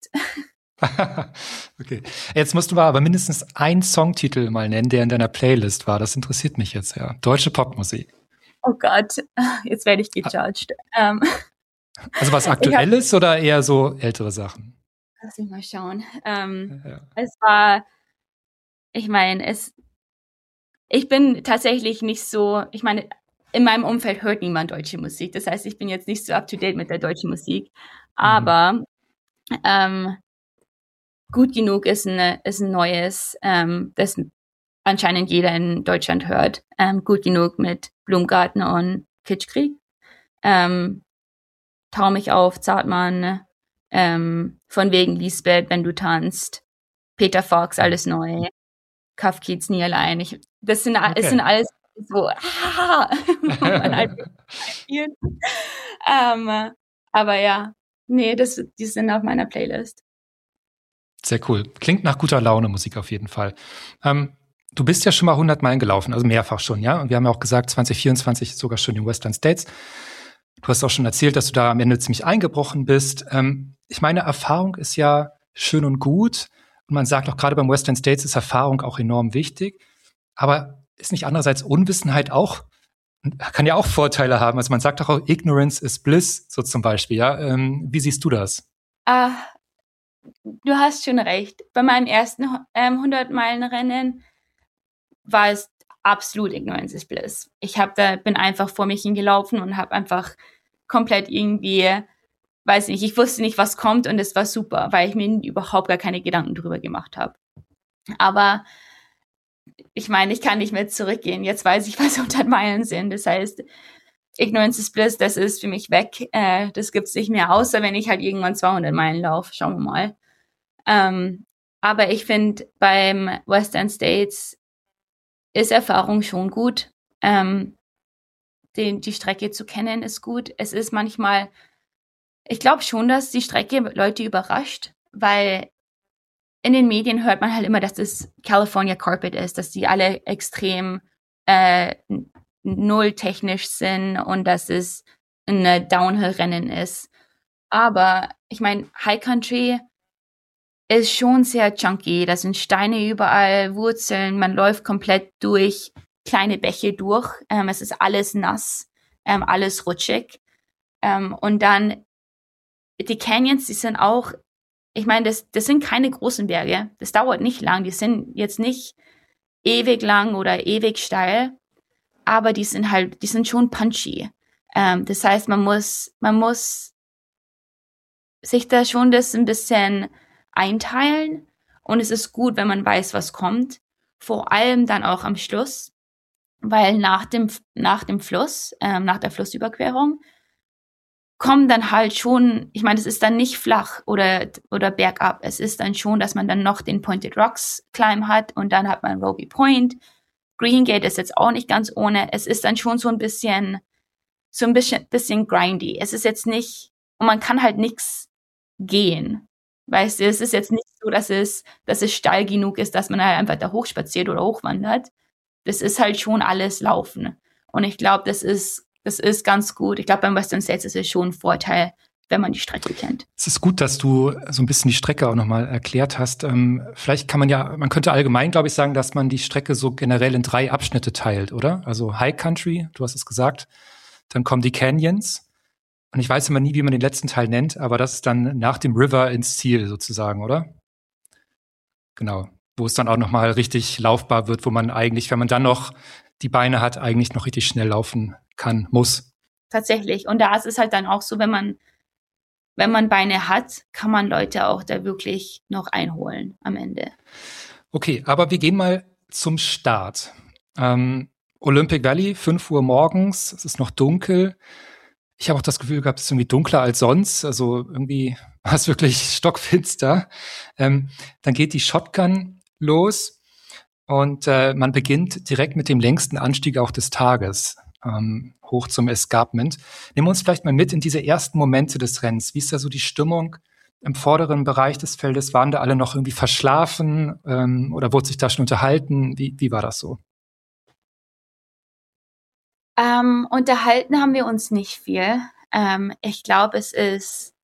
Okay. Jetzt musst du aber mindestens einen Songtitel mal nennen, der in deiner Playlist war. Das interessiert mich jetzt, ja. Deutsche Popmusik. Oh Gott, jetzt werde ich gejudged. Ähm, also was Aktuelles hab, oder eher so ältere Sachen? Lass mich mal schauen. Ähm, ja. Es war, ich meine, es Ich bin tatsächlich nicht so, ich meine, in meinem Umfeld hört niemand deutsche Musik. Das heißt, ich bin jetzt nicht so up-to-date mit der deutschen Musik. Aber mhm. ähm, Gut genug ist, eine, ist ein neues, ähm, das anscheinend jeder in Deutschland hört. Ähm, gut genug mit Blumgarten und Kitschkrieg. Ähm, Tau mich auf, Zartmann. Ähm, von wegen Lisbeth, wenn du tanzt. Peter Fox, alles neu. Kaff Kiez nie allein. Ich, das sind, okay. Es sind alles so, ah, man halt ähm, aber ja, nee, das, die sind auf meiner Playlist. Sehr cool. Klingt nach guter Laune Musik auf jeden Fall. Ähm, du bist ja schon mal hundert Meilen gelaufen, also mehrfach schon, ja? Und wir haben ja auch gesagt, zwanzig vierundzwanzig sogar schon in Western States. Du hast auch schon erzählt, dass du da am Ende ziemlich eingebrochen bist. Ähm, ich meine, Erfahrung ist ja schön und gut. Und man sagt auch gerade beim Western States ist Erfahrung auch enorm wichtig. Aber ist nicht andererseits Unwissenheit auch, kann ja auch Vorteile haben. Also man sagt doch auch, Ignorance is bliss, so zum Beispiel. Ja? Ähm, wie siehst du das? Ah, du hast schon recht. Bei meinem ersten ähm, hundert-Meilen-Rennen war es absolut Ignorance is bliss. Ich hab da, bin einfach vor mich hingelaufen und habe einfach komplett irgendwie, weiß nicht, ich wusste nicht, was kommt und es war super, weil ich mir überhaupt gar keine Gedanken drüber gemacht habe. Aber ich meine, ich kann nicht mehr zurückgehen. Jetzt weiß ich, was hundert Meilen sind. Das heißt, Ignorance is bliss, das ist für mich weg. Äh, das gibt's nicht mehr, außer wenn ich halt irgendwann zweihundert Meilen laufe. Schauen wir mal. Ähm, aber ich finde, beim Western States ist Erfahrung schon gut. Ähm, den, die Strecke zu kennen ist gut. Es ist manchmal, ich glaube schon, dass die Strecke Leute überrascht, weil in den Medien hört man halt immer, dass das California Carpet ist, dass die alle extrem äh, null technisch sind und dass es ein Downhill-Rennen ist. Aber ich meine, High Country ist schon sehr chunky. Da sind Steine überall, Wurzeln, man läuft komplett durch kleine Bäche durch. Ähm, es ist alles nass, ähm, alles rutschig. Ähm, und dann die Canyons, die sind auch, ich meine, das, das sind keine großen Berge. Das dauert nicht lang. Die sind jetzt nicht ewig lang oder ewig steil, aber die sind halt, die sind schon punchy. Ähm, das heißt, man muss, man muss sich da schon das ein bisschen einteilen und es ist gut, wenn man weiß, was kommt. Vor allem dann auch am Schluss, weil nach dem, nach dem Fluss, ähm, nach der Flussüberquerung, kommen dann halt schon, ich meine, es ist dann nicht flach oder, oder bergab. Es ist dann schon, dass man dann noch den Pointed Rocks Climb hat und dann hat man Robie Point. Green Gate ist jetzt auch nicht ganz ohne. Es ist dann schon so ein bisschen, so ein bisschen, bisschen grindy. Es ist jetzt nicht, und man kann halt nichts gehen. Weißt du, es ist jetzt nicht so, dass es, dass es steil genug ist, dass man halt einfach da hochspaziert oder hochwandert. Das ist halt schon alles Laufen. Und ich glaube, das ist, das ist ganz gut. Ich glaube, beim Western States ist es schon ein Vorteil, wenn man die Strecke kennt. Es ist gut, dass du so ein bisschen die Strecke auch nochmal erklärt hast. Ähm, vielleicht kann man ja, man könnte allgemein, glaube ich, sagen, dass man die Strecke so generell in drei Abschnitte teilt, oder? Also High Country, du hast es gesagt. Dann kommen die Canyons. Und ich weiß immer nie, wie man den letzten Teil nennt, aber das ist dann nach dem River ins Ziel sozusagen, oder? Genau. Wo es dann auch nochmal richtig laufbar wird, wo man eigentlich, wenn man dann noch die Beine hat, eigentlich noch richtig schnell laufen kann, muss. Tatsächlich. Und da ist es halt dann auch so, wenn man, wenn man Beine hat, kann man Leute auch da wirklich noch einholen am Ende. Okay, aber wir gehen mal zum Start. Ähm, Olympic Valley, fünf Uhr morgens, es ist noch dunkel. Ich habe auch das Gefühl gehabt, es ist irgendwie dunkler als sonst. Also irgendwie war es wirklich stockfinster. Ähm, dann geht die Shotgun los und äh, man beginnt direkt mit dem längsten Anstieg auch des Tages, ähm, hoch zum Escarpment. Nehmen wir uns vielleicht mal mit in diese ersten Momente des Rennens. Wie ist da so die Stimmung im vorderen Bereich des Feldes? Waren da alle noch irgendwie verschlafen ähm, oder wurde sich da schon unterhalten? Wie, wie war das so? Ähm, unterhalten haben wir uns nicht viel. Ähm, ich glaube, es ist,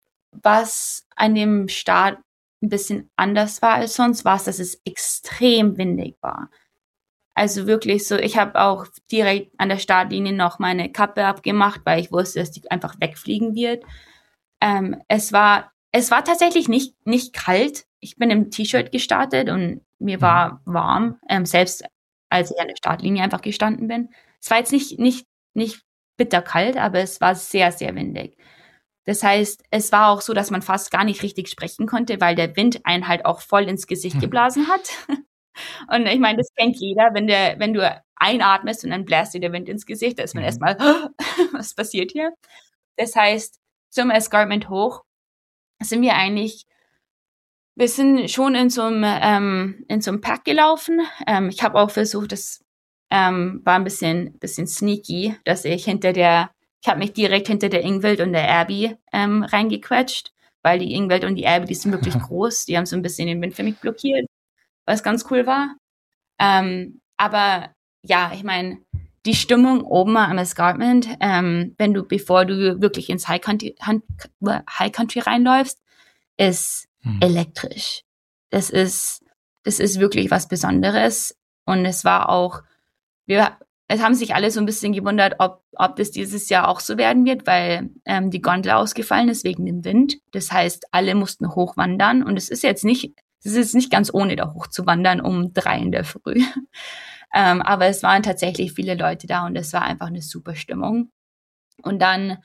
was an dem Start ein bisschen anders war als sonst, war es, dass es extrem windig war. Also wirklich so, ich habe auch direkt an der Startlinie noch meine Kappe abgemacht, weil ich wusste, dass die einfach wegfliegen wird. Ähm, es war, es war tatsächlich nicht, nicht kalt. Ich bin im T-Shirt gestartet und mir war warm, ähm, selbst als ich an der Startlinie einfach gestanden bin. Es war jetzt nicht, nicht, nicht bitterkalt, aber es war sehr, sehr windig. Das heißt, es war auch so, dass man fast gar nicht richtig sprechen konnte, weil der Wind einen halt auch voll ins Gesicht geblasen hat. Und ich meine, das kennt jeder, wenn der, wenn du einatmest und dann bläst dir der Wind ins Gesicht, da ist man mhm. erstmal, was passiert hier? Das heißt, zum Escarpment hoch sind wir eigentlich, wir sind schon in so einem, ähm, in so einem Pack gelaufen. Ähm, ich habe auch versucht, das ähm, war ein bisschen, bisschen sneaky, dass ich hinter der, ich habe mich direkt hinter der Ingvild und der Abby ähm, reingequetscht, weil die Ingvild und die Abby, die sind wirklich groß, die haben so ein bisschen den Wind für mich blockiert, was ganz cool war. Ähm, aber ja, ich meine, die Stimmung oben am Escarpment, ähm, wenn du, bevor du wirklich ins High Country, High Country reinläufst, ist hm. elektrisch. Das ist, das ist wirklich was Besonderes. Und es war auch, wir, es haben sich alle so ein bisschen gewundert, ob, ob das dieses Jahr auch so werden wird, weil ähm, die Gondel ausgefallen ist wegen dem Wind. Das heißt, alle mussten hochwandern. Und es ist jetzt nicht, es ist jetzt nicht ganz ohne, da hochzuwandern um drei in der Früh. ähm, aber es waren tatsächlich viele Leute da und es war einfach eine super Stimmung. Und dann,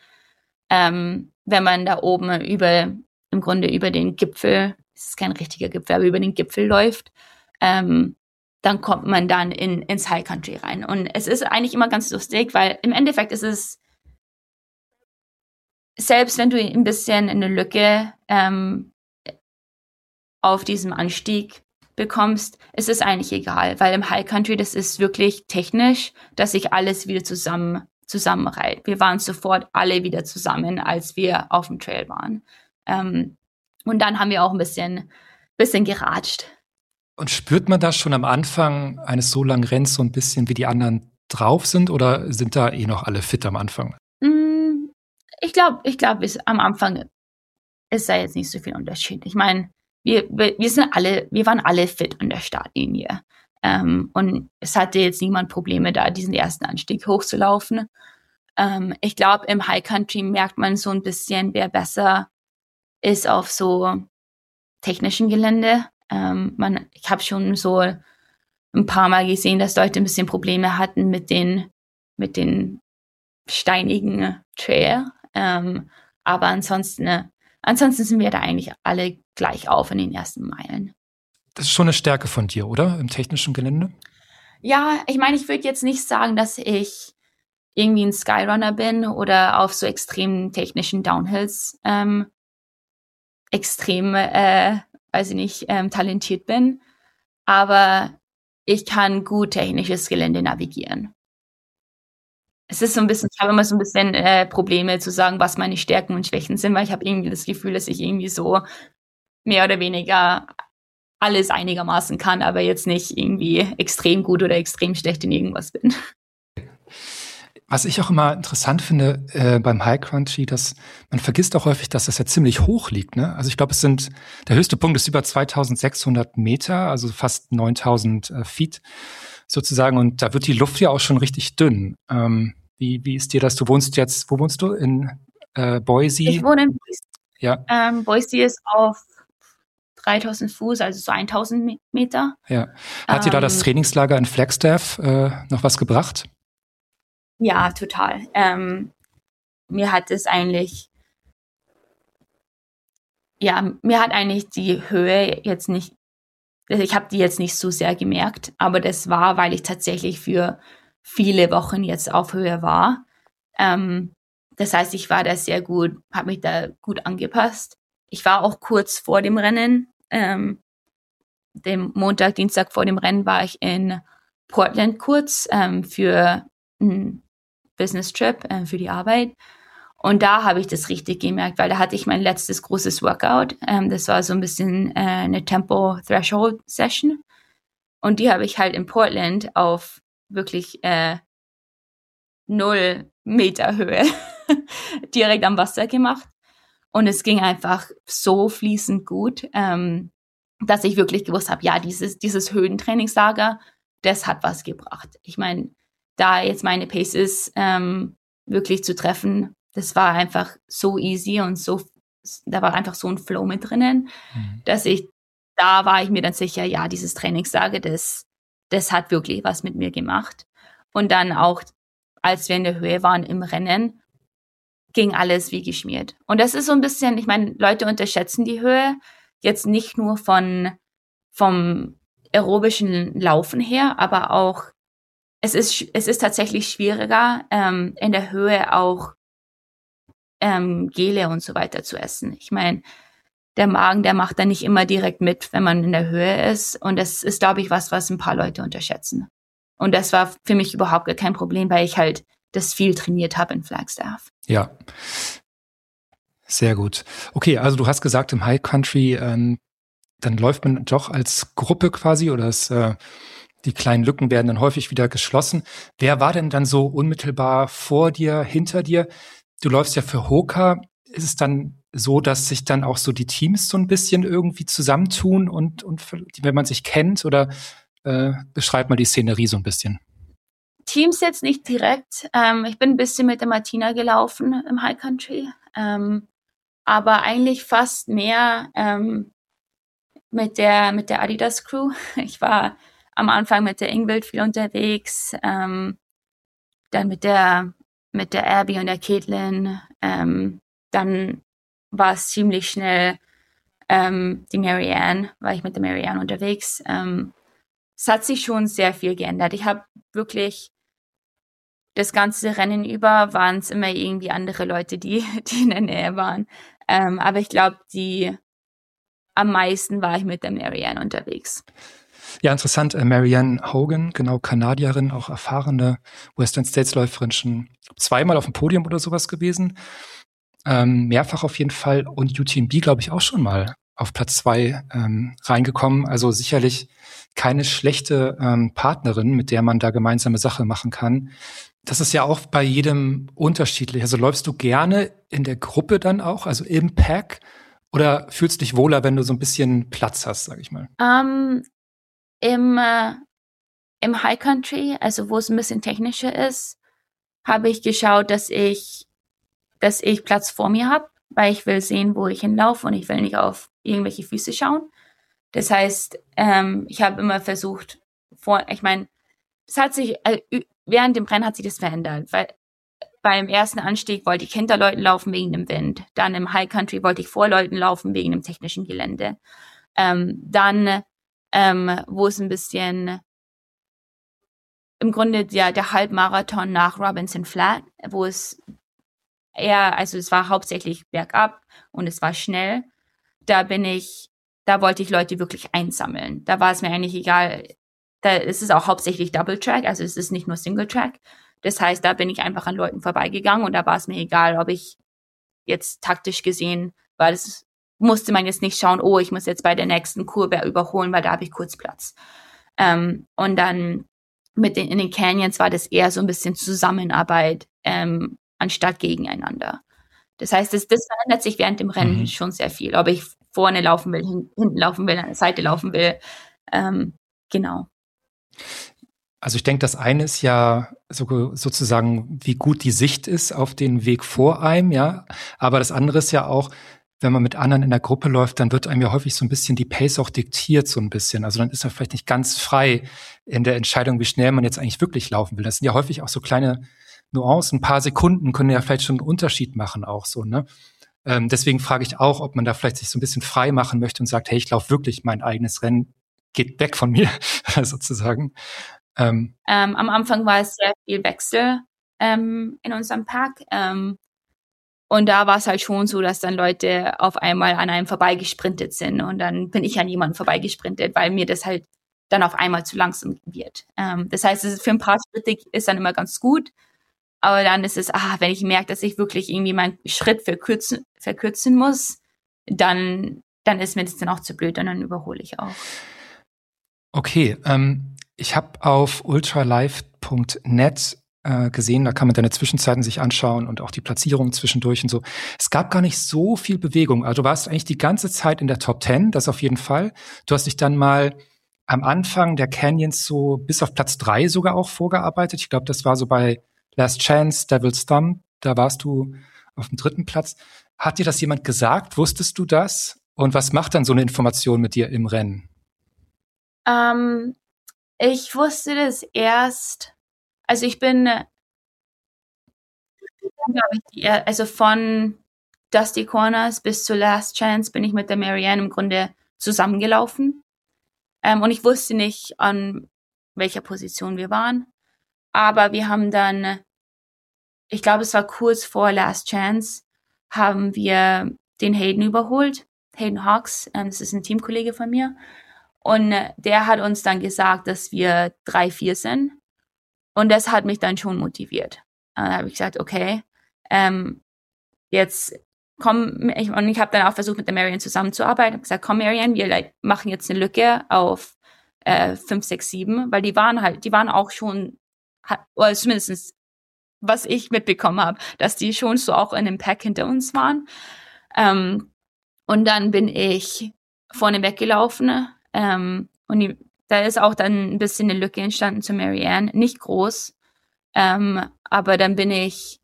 ähm, wenn man da oben über, im Grunde über den Gipfel, es ist kein richtiger Gipfel, aber über den Gipfel läuft, ähm, dann kommt man dann in, ins High Country rein. Und es ist eigentlich immer ganz lustig, weil im Endeffekt ist es, selbst wenn du ein bisschen eine Lücke ähm, auf diesem Anstieg bekommst, ist es eigentlich egal, weil im High Country, das ist wirklich technisch, dass sich alles wieder zusammen zusammenreiht. Wir waren sofort alle wieder zusammen, als wir auf dem Trail waren. Ähm, und dann haben wir auch ein bisschen, bisschen geratscht. Und spürt man da schon am Anfang eines so langen Rennens so ein bisschen, wie die anderen drauf sind, oder sind da eh noch alle fit am Anfang? Ich glaube, ich glaube, am Anfang ist da jetzt nicht so viel Unterschied. Ich meine, wir, wir, wir sind alle, wir waren alle fit an der Startlinie. Ähm, und es hatte jetzt niemand Probleme, da diesen ersten Anstieg hochzulaufen. Ähm, ich glaube, im High Country merkt man so ein bisschen, wer besser ist auf so technischen Gelände. Ähm, man, ich habe schon so ein paar Mal gesehen, dass Leute ein bisschen Probleme hatten mit den, mit den steinigen Trail. Ähm, aber ansonsten, äh, ansonsten sind wir da eigentlich alle gleich auf in den ersten Meilen. Das ist schon eine Stärke von dir, oder? Im technischen Gelände? Ja, ich meine, ich würde jetzt nicht sagen, dass ich irgendwie ein Skyrunner bin oder auf so extremen technischen Downhills ähm, extrem, äh, weiß ich nicht, ähm, talentiert bin. Aber ich kann gut technisches Gelände navigieren. Es ist so ein bisschen, ich habe immer so ein bisschen äh, Probleme zu sagen, was meine Stärken und Schwächen sind, weil ich habe irgendwie das Gefühl, dass ich irgendwie so mehr oder weniger alles einigermaßen kann, aber jetzt nicht irgendwie extrem gut oder extrem schlecht in irgendwas bin. Was ich auch immer interessant finde äh, beim High Country, dass man vergisst auch häufig, dass das ja ziemlich hoch liegt. Ne? Also ich glaube, es sind der höchste Punkt ist über zweitausendsechshundert Meter, also fast neuntausend äh, Feet sozusagen. Und da wird die Luft ja auch schon richtig dünn. Ähm, wie wie ist dir das? Du wohnst jetzt, wo wohnst du in äh, Boise? Ich wohne in Boise. Ja. Ähm, Boise ist auf dreitausend Fuß, also so tausend Meter. Ja. Hat dir da das Ähm, Trainingslager in Flagstaff äh, noch was gebracht? Ja, total. Ähm, mir hat es eigentlich, ja, mir hat eigentlich die Höhe jetzt nicht, ich habe die jetzt nicht so sehr gemerkt, aber das war, weil ich tatsächlich für viele Wochen jetzt auf Höhe war. Ähm, das heißt, ich war da sehr gut, habe mich da gut angepasst. Ich war auch kurz vor dem Rennen, ähm, dem Montag, Dienstag vor dem Rennen war ich in Portland kurz ähm, für ein Business Trip äh, für die Arbeit. Und da habe ich das richtig gemerkt, weil da hatte ich mein letztes großes Workout. Ähm, das war so ein bisschen äh, eine Tempo-Threshold-Session. Und die habe ich halt in Portland auf wirklich äh, null Meter Höhe direkt am Wasser gemacht. Und es ging einfach so fließend gut, ähm, dass ich wirklich gewusst habe, ja, dieses, dieses Höhentrainingslager, das hat was gebracht. Ich meine, da jetzt meine Paces ähm, wirklich zu treffen, das war einfach so easy und so, da war einfach so ein Flow mit drinnen, mhm. dass ich, da war ich mir dann sicher, ja, dieses Trainingslager, das, das hat wirklich was mit mir gemacht. Und dann auch, als wir in der Höhe waren im Rennen, ging alles wie geschmiert. Und das ist so ein bisschen, ich meine, Leute unterschätzen die Höhe, jetzt nicht nur von, vom aerobischen Laufen her, aber auch Es ist, es ist tatsächlich schwieriger, ähm, in der Höhe auch ähm, Gele und so weiter zu essen. Ich meine, der Magen, der macht da nicht immer direkt mit, wenn man in der Höhe ist. Und das ist, glaube ich, was, was ein paar Leute unterschätzen. Und das war für mich überhaupt gar kein Problem, weil ich halt das viel trainiert habe in Flagstaff. Ja, sehr gut. Okay, also du hast gesagt, im High Country, ähm, dann läuft man doch als Gruppe quasi oder es äh, die kleinen Lücken werden dann häufig wieder geschlossen. Wer war denn dann so unmittelbar vor dir, hinter dir? Du läufst ja für Hoka. Ist es dann so, dass sich dann auch so die Teams so ein bisschen irgendwie zusammentun und, und wenn man sich kennt? Oder äh, beschreib mal die Szenerie so ein bisschen. Teams jetzt nicht direkt. Ähm, ich bin ein bisschen mit der Martina gelaufen im High Country. Ähm, aber eigentlich fast mehr ähm, mit der, mit der Adidas Crew. Ich war am Anfang mit der Ingvild viel unterwegs, ähm, dann mit der mit der Abby und der Caitlin, ähm, dann war es ziemlich schnell ähm, die Marianne, war ich mit der Marianne unterwegs. Ähm, es hat sich schon sehr viel geändert. Ich habe wirklich das ganze Rennen über waren es immer irgendwie andere Leute, die, die in der Nähe waren. Ähm, aber ich glaube, die am meisten war ich mit der Marianne unterwegs. Ja, interessant. Äh, Marianne Hogan, genau, Kanadierin, auch erfahrene Western States-Läuferin, schon zweimal auf dem Podium oder sowas gewesen. Ähm, mehrfach auf jeden Fall. Und U T M B, glaube ich, auch schon mal auf Platz zwei ähm, reingekommen. Also sicherlich keine schlechte ähm, Partnerin, mit der man da gemeinsame Sache machen kann. Das ist ja auch bei jedem unterschiedlich. Also läufst du gerne in der Gruppe dann auch, also im Pack? Oder fühlst du dich wohler, wenn du so ein bisschen Platz hast, sag ich mal? Um, im, äh, im High Country, also wo es ein bisschen technischer ist, habe ich geschaut, dass ich, dass ich Platz vor mir habe, weil ich will sehen, wo ich hinlaufe und ich will nicht auf irgendwelche Füße schauen. Das heißt, ähm, ich habe immer versucht, vor, ich meine, es hat sich, äh, während dem Rennen hat sich das verändert, weil beim ersten Anstieg wollte ich hinter Leuten laufen wegen dem Wind. Dann im High Country wollte ich vor Leuten laufen wegen dem technischen Gelände. Ähm, dann, ähm, wo es ein bisschen im Grunde der, der Halbmarathon nach Robinson Flat, wo es eher, also es war hauptsächlich bergab und es war schnell. Da bin ich, da wollte ich Leute wirklich einsammeln. Da war es mir eigentlich egal. Da ist es auch hauptsächlich Double Track, also es ist nicht nur Single Track. Das heißt, da bin ich einfach an Leuten vorbeigegangen und da war es mir egal, ob ich jetzt taktisch gesehen, weil es musste man jetzt nicht schauen, oh, ich muss jetzt bei der nächsten Kurve überholen, weil da habe ich kurz Platz. Ähm, und dann mit den, in den Canyons war das eher so ein bisschen Zusammenarbeit, ähm, anstatt gegeneinander. Das heißt, das, das verändert sich während dem Rennen mhm. schon sehr viel. Ob ich vorne laufen will, hin, hinten laufen will, an der Seite laufen will. Ähm, genau. Also ich denke, das eine ist ja so, sozusagen, wie gut die Sicht ist auf den Weg vor einem, ja. Aber das andere ist ja auch, wenn man mit anderen in der Gruppe läuft, dann wird einem ja häufig so ein bisschen die Pace auch diktiert, so ein bisschen. Also dann ist man vielleicht nicht ganz frei in der Entscheidung, wie schnell man jetzt eigentlich wirklich laufen will. Das sind ja häufig auch so kleine Nuancen. Ein paar Sekunden können ja vielleicht schon einen Unterschied machen auch so, ne? Ähm, deswegen frage ich auch, ob man da vielleicht sich so ein bisschen frei machen möchte und sagt, hey, ich laufe wirklich mein eigenes Rennen, geht weg von mir, sozusagen. Ähm, ähm, am Anfang war es sehr viel Wechsel ähm, in unserem Pack. Ähm, Und da war es halt schon so, dass dann Leute auf einmal an einem vorbeigesprintet sind. Und dann bin ich an jemanden vorbeigesprintet, weil mir das halt dann auf einmal zu langsam wird. Ähm, das heißt, es ist für ein paar Schritte ist dann immer ganz gut. Aber dann ist es, ah, wenn ich merke, dass ich wirklich irgendwie meinen Schritt verkürzen, verkürzen muss, dann, dann ist mir das dann auch zu blöd und dann überhole ich auch. Okay, ähm, ich habe auf ultralife punkt net gesehen, da kann man deine Zwischenzeiten sich anschauen und auch die Platzierung zwischendurch und so. Es gab gar nicht so viel Bewegung. Also du warst eigentlich die ganze Zeit in der Top Ten, das auf jeden Fall. Du hast dich dann mal am Anfang der Canyons so bis auf Platz drei sogar auch vorgearbeitet. Ich glaube, das war so bei Last Chance, Devil's Thumb, da warst du auf dem dritten Platz. Hat dir das jemand gesagt? Wusstest du das? Und was macht dann so eine Information mit dir im Rennen? Ähm, ich wusste das erst. Also ich bin, also von Dusty Corners bis zu Last Chance bin ich mit der Marianne im Grunde zusammengelaufen. Ähm, und ich wusste nicht, an welcher Position wir waren. Aber wir haben dann, ich glaube, es war kurz vor Last Chance, haben wir den Hayden überholt. Hayden Hawks, ähm, das ist ein Teamkollege von mir. Und äh, der hat uns dann gesagt, dass wir drei vier sind. Und das hat mich dann schon motiviert. Dann habe ich gesagt, okay, ähm, jetzt komm, ich, und ich habe dann auch versucht, mit der Marianne zusammenzuarbeiten. Ich habe gesagt, komm Marianne, wir like, machen jetzt eine Lücke auf äh, fünf, sechs, sieben, weil die waren halt, die waren auch schon, oder zumindest was ich mitbekommen habe, dass die schon so auch in dem Pack hinter uns waren. Ähm, und dann bin ich vorne weggelaufen ähm, und die Da ist auch dann ein bisschen eine Lücke entstanden zu Marianne. Nicht groß, ähm, aber dann bin ich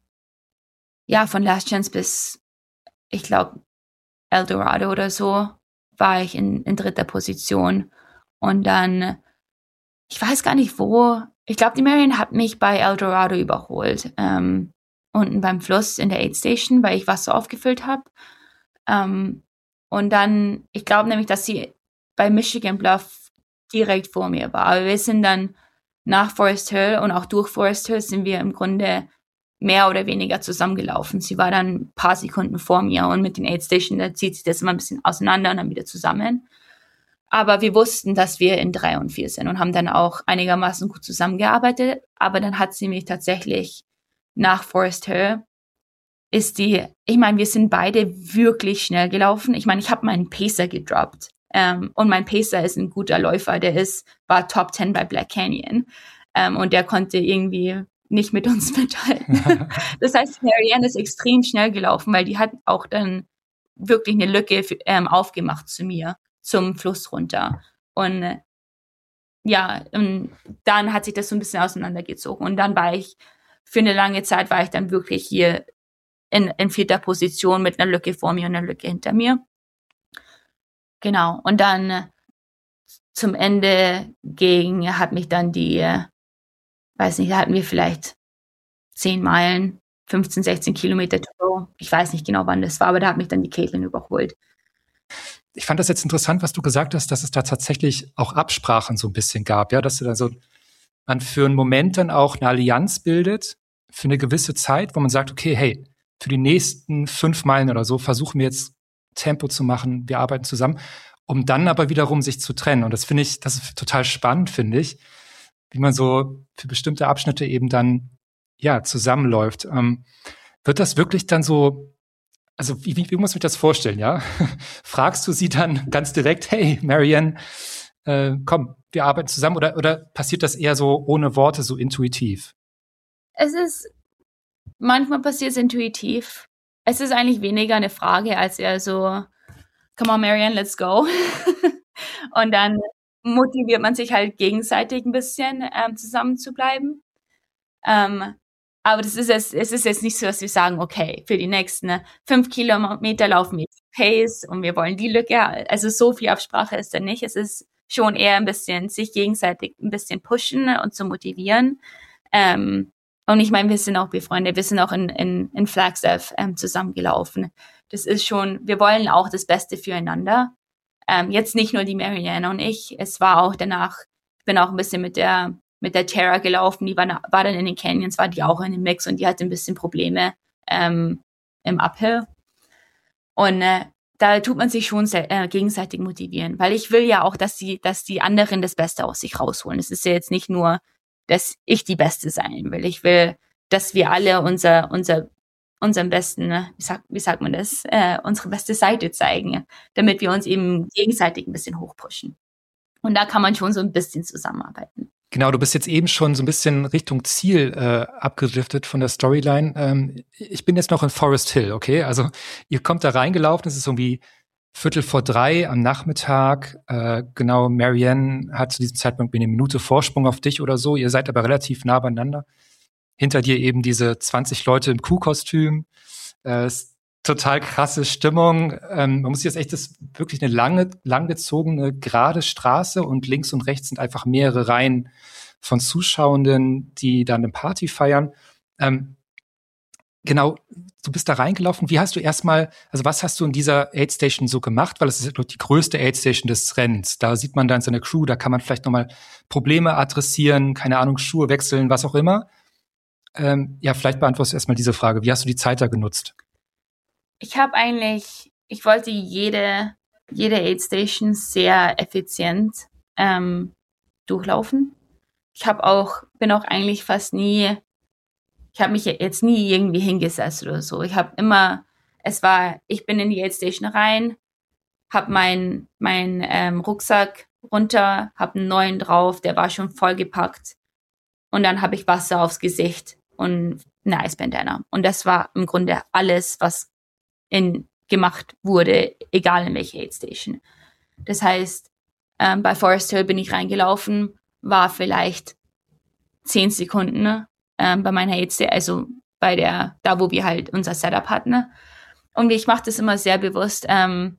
ja von Last Chance bis, ich glaube, El Dorado oder so, war ich in, in dritter Position. Und dann, ich weiß gar nicht wo, ich glaube, die Marianne hat mich bei El Dorado überholt. Ähm, unten beim Fluss in der Aid Station, weil ich Wasser aufgefüllt habe. Ähm, und dann, ich glaube nämlich, dass sie bei Michigan Bluff direkt vor mir war. Aber wir sind dann nach Forest Hill und auch durch Forest Hill sind wir im Grunde mehr oder weniger zusammengelaufen. Sie war dann ein paar Sekunden vor mir und mit den Aid Station, da zieht sich das immer ein bisschen auseinander und dann wieder zusammen. Aber wir wussten, dass wir in drei und vier sind und haben dann auch einigermaßen gut zusammengearbeitet. Aber dann hat sie mich tatsächlich nach Forest Hill ist die, ich meine, wir sind beide wirklich schnell gelaufen. Ich meine, ich habe meinen Pacer gedroppt. Um, und mein Pacer ist ein guter Läufer, der ist, war Top Ten bei Black Canyon. Um, und der konnte irgendwie nicht mit uns mithalten. Das heißt, Marianne ist extrem schnell gelaufen, weil die hat auch dann wirklich eine Lücke für, ähm, aufgemacht zu mir, zum Fluss runter. Und äh, ja, und dann hat sich das so ein bisschen auseinandergezogen. Und dann war ich, für eine lange Zeit war ich dann wirklich hier in, in vierter Position mit einer Lücke vor mir und einer Lücke hinter mir. Genau, und dann äh, zum Ende ging, hat mich dann die, äh, weiß nicht, da hatten wir vielleicht zehn Meilen, fünfzehn, sechzehn Kilometer to go. Ich weiß nicht genau, wann das war, aber da hat mich dann die Caitlin überholt. Ich fand das jetzt interessant, was du gesagt hast, dass es da tatsächlich auch Absprachen so ein bisschen gab, ja, dass du da so man für einen Moment dann auch eine Allianz bildet, für eine gewisse Zeit, wo man sagt, okay, hey, für die nächsten fünf Meilen oder so versuchen wir jetzt Tempo zu machen, wir arbeiten zusammen, um dann aber wiederum sich zu trennen. Und das finde ich, das ist total spannend, finde ich, wie man so für bestimmte Abschnitte eben dann, ja, zusammenläuft. Ähm, wird das wirklich dann so, also wie, wie, wie muss ich mir das vorstellen, ja? Fragst du sie dann ganz direkt, hey, Marianne, äh, komm, wir arbeiten zusammen, oder, oder passiert das eher so ohne Worte, so intuitiv? Es ist, manchmal passiert es intuitiv. Es ist eigentlich weniger eine Frage, als eher so, come on, Marianne, let's go. Und dann motiviert man sich halt gegenseitig ein bisschen, ähm, zusammen zu bleiben. Ähm, aber das ist jetzt, es ist jetzt nicht so, dass wir sagen, okay, für die nächsten fünf Kilometer laufen wir Pace und wir wollen die Lücke. Also so viel Absprache ist da nicht. Es ist schon eher ein bisschen sich gegenseitig ein bisschen pushen und zu motivieren. Ähm, Und ich meine, wir sind auch befreundet, wir sind auch in, in, in Flagstaff ähm, zusammengelaufen. Das ist schon, wir wollen auch das Beste füreinander. Ähm, jetzt nicht nur die Marianne und ich, es war auch danach, ich bin auch ein bisschen mit der mit der Tara gelaufen, die war, war dann in den Canyons, war die auch in dem Mix und die hatte ein bisschen Probleme ähm, im Uphill. Und äh, da tut man sich schon sehr, äh, gegenseitig motivieren, weil ich will ja auch, dass die, dass die anderen das Beste aus sich rausholen. Es ist ja jetzt nicht nur, dass ich die Beste sein will. Ich will, dass wir alle unser, unser, unseren besten, wie sagt, wie sagt man das, äh, unsere beste Seite zeigen, damit wir uns eben gegenseitig ein bisschen hochpushen. Und da kann man schon so ein bisschen zusammenarbeiten. Genau, du bist jetzt eben schon so ein bisschen Richtung Ziel äh, abgedriftet von der Storyline. Ähm, ich bin jetzt noch in Forest Hill, okay? Also ihr kommt da reingelaufen, es ist irgendwie Viertel vor drei am Nachmittag. Äh, genau, Marianne hat zu diesem Zeitpunkt eine Minute Vorsprung auf dich oder so. Ihr seid aber relativ nah beieinander. Hinter dir eben diese zwanzig Leute im Kuhkostüm. Äh, ist total krasse Stimmung. Ähm, man muss sich jetzt echt, das ist wirklich eine lange, langgezogene, gerade Straße und links und rechts sind einfach mehrere Reihen von Zuschauenden, die dann eine Party feiern. Ähm, genau, du bist da reingelaufen. Wie hast du erstmal, also was hast du in dieser Aid Station so gemacht? Weil es ist die größte Aid Station des Rennens. Da sieht man dann seine Crew, da kann man vielleicht nochmal Probleme adressieren, keine Ahnung, Schuhe wechseln, was auch immer. Ähm, ja, vielleicht beantwortest du erstmal diese Frage. Wie hast du die Zeit da genutzt? Ich habe eigentlich, ich wollte jede, jede Aid Station sehr effizient ähm, durchlaufen. Ich habe auch, bin auch eigentlich fast nie, ich habe mich jetzt nie irgendwie hingesetzt oder so. Ich habe immer, es war, ich bin in die Aid Station rein, habe meinen mein, ähm, Rucksack runter, habe einen neuen drauf, der war schon vollgepackt. Und dann habe ich Wasser aufs Gesicht und eine Eisbandana. Und das war im Grunde alles, was in, gemacht wurde, egal in welche Aid Station. Das heißt, ähm, bei Forest Hill bin ich reingelaufen, war vielleicht zehn Sekunden ähm, bei meiner Aid Station, also bei der, da wo wir halt unser Setup hatten. Und ich mache das immer sehr bewusst, ähm,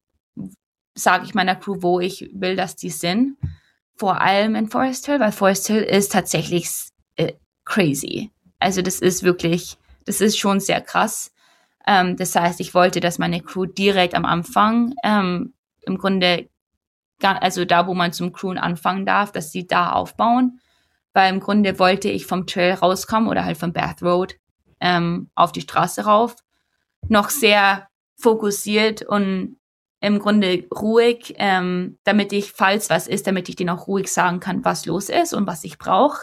sage ich meiner Crew, wo ich will, dass die sind. Vor allem in Forest Hill, weil Forest Hill ist tatsächlich äh, crazy. Also das ist wirklich, das ist schon sehr krass. Ähm, das heißt, ich wollte, dass meine Crew direkt am Anfang, ähm, im Grunde, also da, wo man zum Crewen anfangen darf, dass sie da aufbauen. Weil im Grunde wollte ich vom Trail rauskommen oder halt vom Bath Road ähm, auf die Straße rauf. Noch sehr fokussiert und im Grunde ruhig, ähm, damit ich, falls was ist, damit ich denen auch ruhig sagen kann, was los ist und was ich brauche.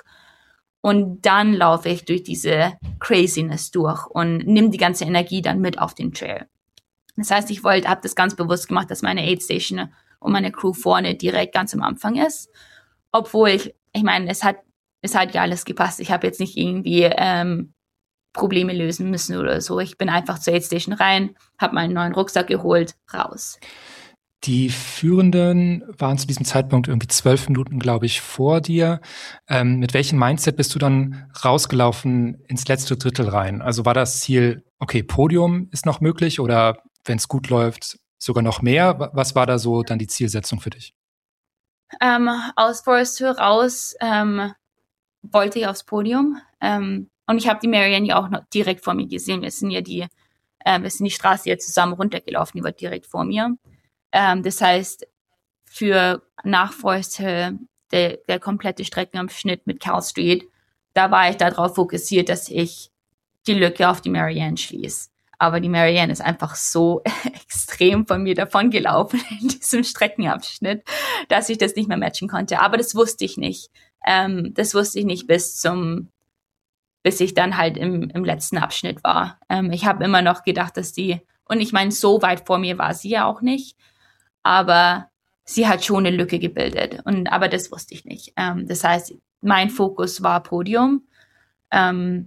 Und dann laufe ich durch diese Craziness durch und nehme die ganze Energie dann mit auf den Trail. Das heißt, ich wollte, habe das ganz bewusst gemacht, dass meine Aid Station und meine Crew vorne direkt ganz am Anfang ist. Obwohl ich, ich meine, es hat, es hat ja alles gepasst. Ich habe jetzt nicht irgendwie ähm, Probleme lösen müssen oder so. Ich bin einfach zur Aid Station rein, habe meinen neuen Rucksack geholt, raus. Die Führenden waren zu diesem Zeitpunkt irgendwie zwölf Minuten, glaube ich, vor dir. Ähm, mit welchem Mindset bist du dann rausgelaufen ins letzte Drittel rein? Also war das Ziel, okay, Podium ist noch möglich oder wenn es gut läuft, sogar noch mehr? Was war da so dann die Zielsetzung für dich? Ähm, aus Forest Hill raus ähm, wollte ich aufs Podium. Ähm, und ich habe die Marianne ja auch noch direkt vor mir gesehen. Wir sind ja die, äh, wir sind die Straße ja zusammen runtergelaufen, die war direkt vor mir. Ähm, das heißt, für nach Forest Hill, der, der komplette Streckenabschnitt mit Cal Street, da war ich darauf fokussiert, dass ich die Lücke auf die Marianne schließe. Aber die Marianne ist einfach so extrem von mir davon gelaufen in diesem Streckenabschnitt, dass ich das nicht mehr matchen konnte. Aber das wusste ich nicht. Ähm, das wusste ich nicht bis zum, bis ich dann halt im, im letzten Abschnitt war. Ähm, ich habe immer noch gedacht, dass die, und ich meine, so weit vor mir war sie ja auch nicht, aber sie hat schon eine Lücke gebildet. Und, aber das wusste ich nicht. Ähm, das heißt, mein Fokus war Podium. Ähm,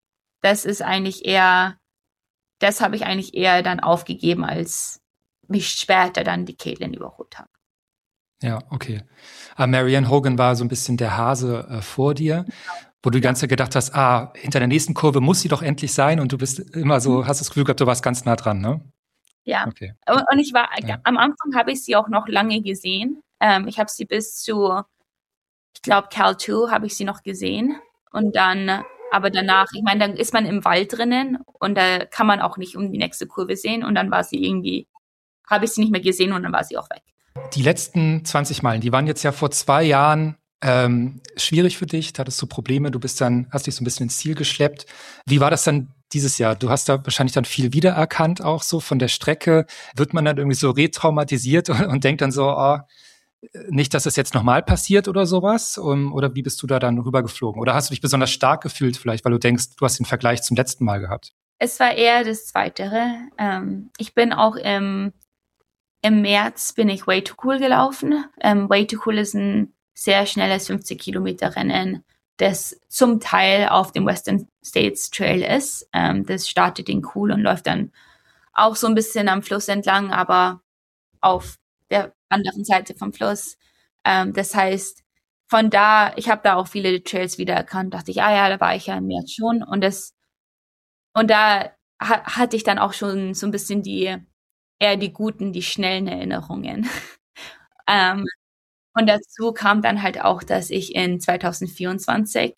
das ist eigentlich eher, das habe ich eigentlich eher dann aufgegeben, als mich später dann die Caitlin überholt habe. Ja, okay. Aber Marianne Hogan war so ein bisschen der Hase äh, vor dir, wo du die ganze Zeit gedacht hast, ah, hinter der nächsten Kurve muss sie doch endlich sein, und du bist immer so, hast das Gefühl gehabt, du warst ganz nah dran, ne? Ja. Okay. Und ich war, Ja. am Anfang habe ich sie auch noch lange gesehen. Ähm, ich habe sie bis zu, ich glaube, Cal zwei habe ich sie noch gesehen. Und dann, aber danach, ich meine, dann ist man im Wald drinnen und da kann man auch nicht um die nächste Kurve sehen. Und dann war sie irgendwie, habe ich sie nicht mehr gesehen und dann war sie auch weg. Die letzten zwanzig Meilen, die waren jetzt ja vor zwei Jahren ähm, schwierig für dich. Da hattest du Probleme, du bist dann, hast dich so ein bisschen ins Ziel geschleppt. Wie war das dann dieses Jahr? Du hast da wahrscheinlich dann viel wiedererkannt, auch so von der Strecke. Wird man dann irgendwie so retraumatisiert und, und denkt dann so, oh, nicht, dass es jetzt nochmal passiert oder sowas? Um, oder wie bist du da dann rübergeflogen? Oder hast du dich besonders stark gefühlt vielleicht, weil du denkst, du hast den Vergleich zum letzten Mal gehabt? Es war eher das Zweitere. Ähm, ich bin auch im, im März bin ich Way to Cool gelaufen. Ähm, Way to Cool ist ein sehr schnelles fünfzig Kilometer Rennen, das zum Teil auf dem Western States Trail ist. Ähm, das startet in Cool und läuft dann auch so ein bisschen am Fluss entlang, aber auf der anderen Seite vom Fluss. Ähm, das heißt, von da, ich habe da auch viele Trails wiedererkannt, dachte ich, ah ja, da war ich ja im März schon. Und das, und da ha- hatte ich dann auch schon so ein bisschen die, eher die guten, die schnellen Erinnerungen. ähm, und dazu kam dann halt auch, dass ich in zwanzig vierundzwanzig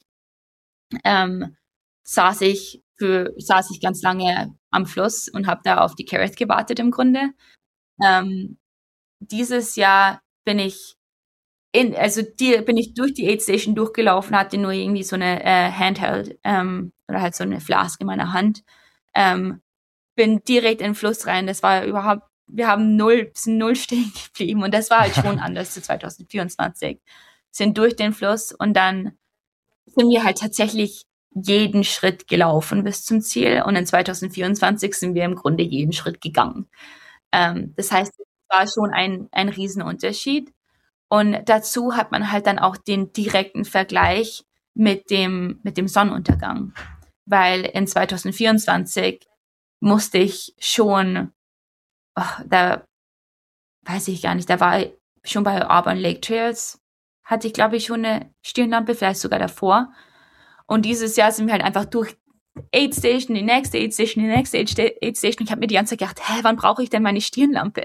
ähm, saß ich für saß ich ganz lange am Fluss und habe da auf die Carrot gewartet im Grunde. Ähm, dieses Jahr bin ich in, also die, bin ich durch die Aid Station durchgelaufen, hatte nur irgendwie so eine äh, Handheld ähm, oder halt so eine Flaske in meiner Hand. Ähm, bin direkt in den Fluss rein. Das war überhaupt, wir haben null, sind null stehen geblieben und das war halt schon anders zu zwanzig vierundzwanzig. Sind durch den Fluss und dann sind wir halt tatsächlich jeden Schritt gelaufen bis zum Ziel und in zwanzig vierundzwanzig sind wir im Grunde jeden Schritt gegangen. Ähm, das heißt, es war schon ein, ein Riesenunterschied. Und dazu hat man halt dann auch den direkten Vergleich mit dem, mit dem Sonnenuntergang. Weil in zwanzig vierundzwanzig musste ich schon, oh, da weiß ich gar nicht, da war ich schon bei Auburn Lake Trails, hatte ich glaube ich schon eine Stirnlampe, vielleicht sogar davor. Und dieses Jahr sind wir halt einfach durch Aid Station, die nächste Aid Station, die nächste Aid Station. Ich habe mir die ganze Zeit gedacht, hä, wann brauche ich denn meine Stirnlampe?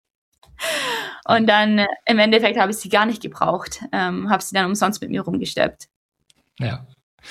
Und dann äh, im Endeffekt habe ich sie gar nicht gebraucht, ähm, habe sie dann umsonst mit mir rumgesteppt. Ja.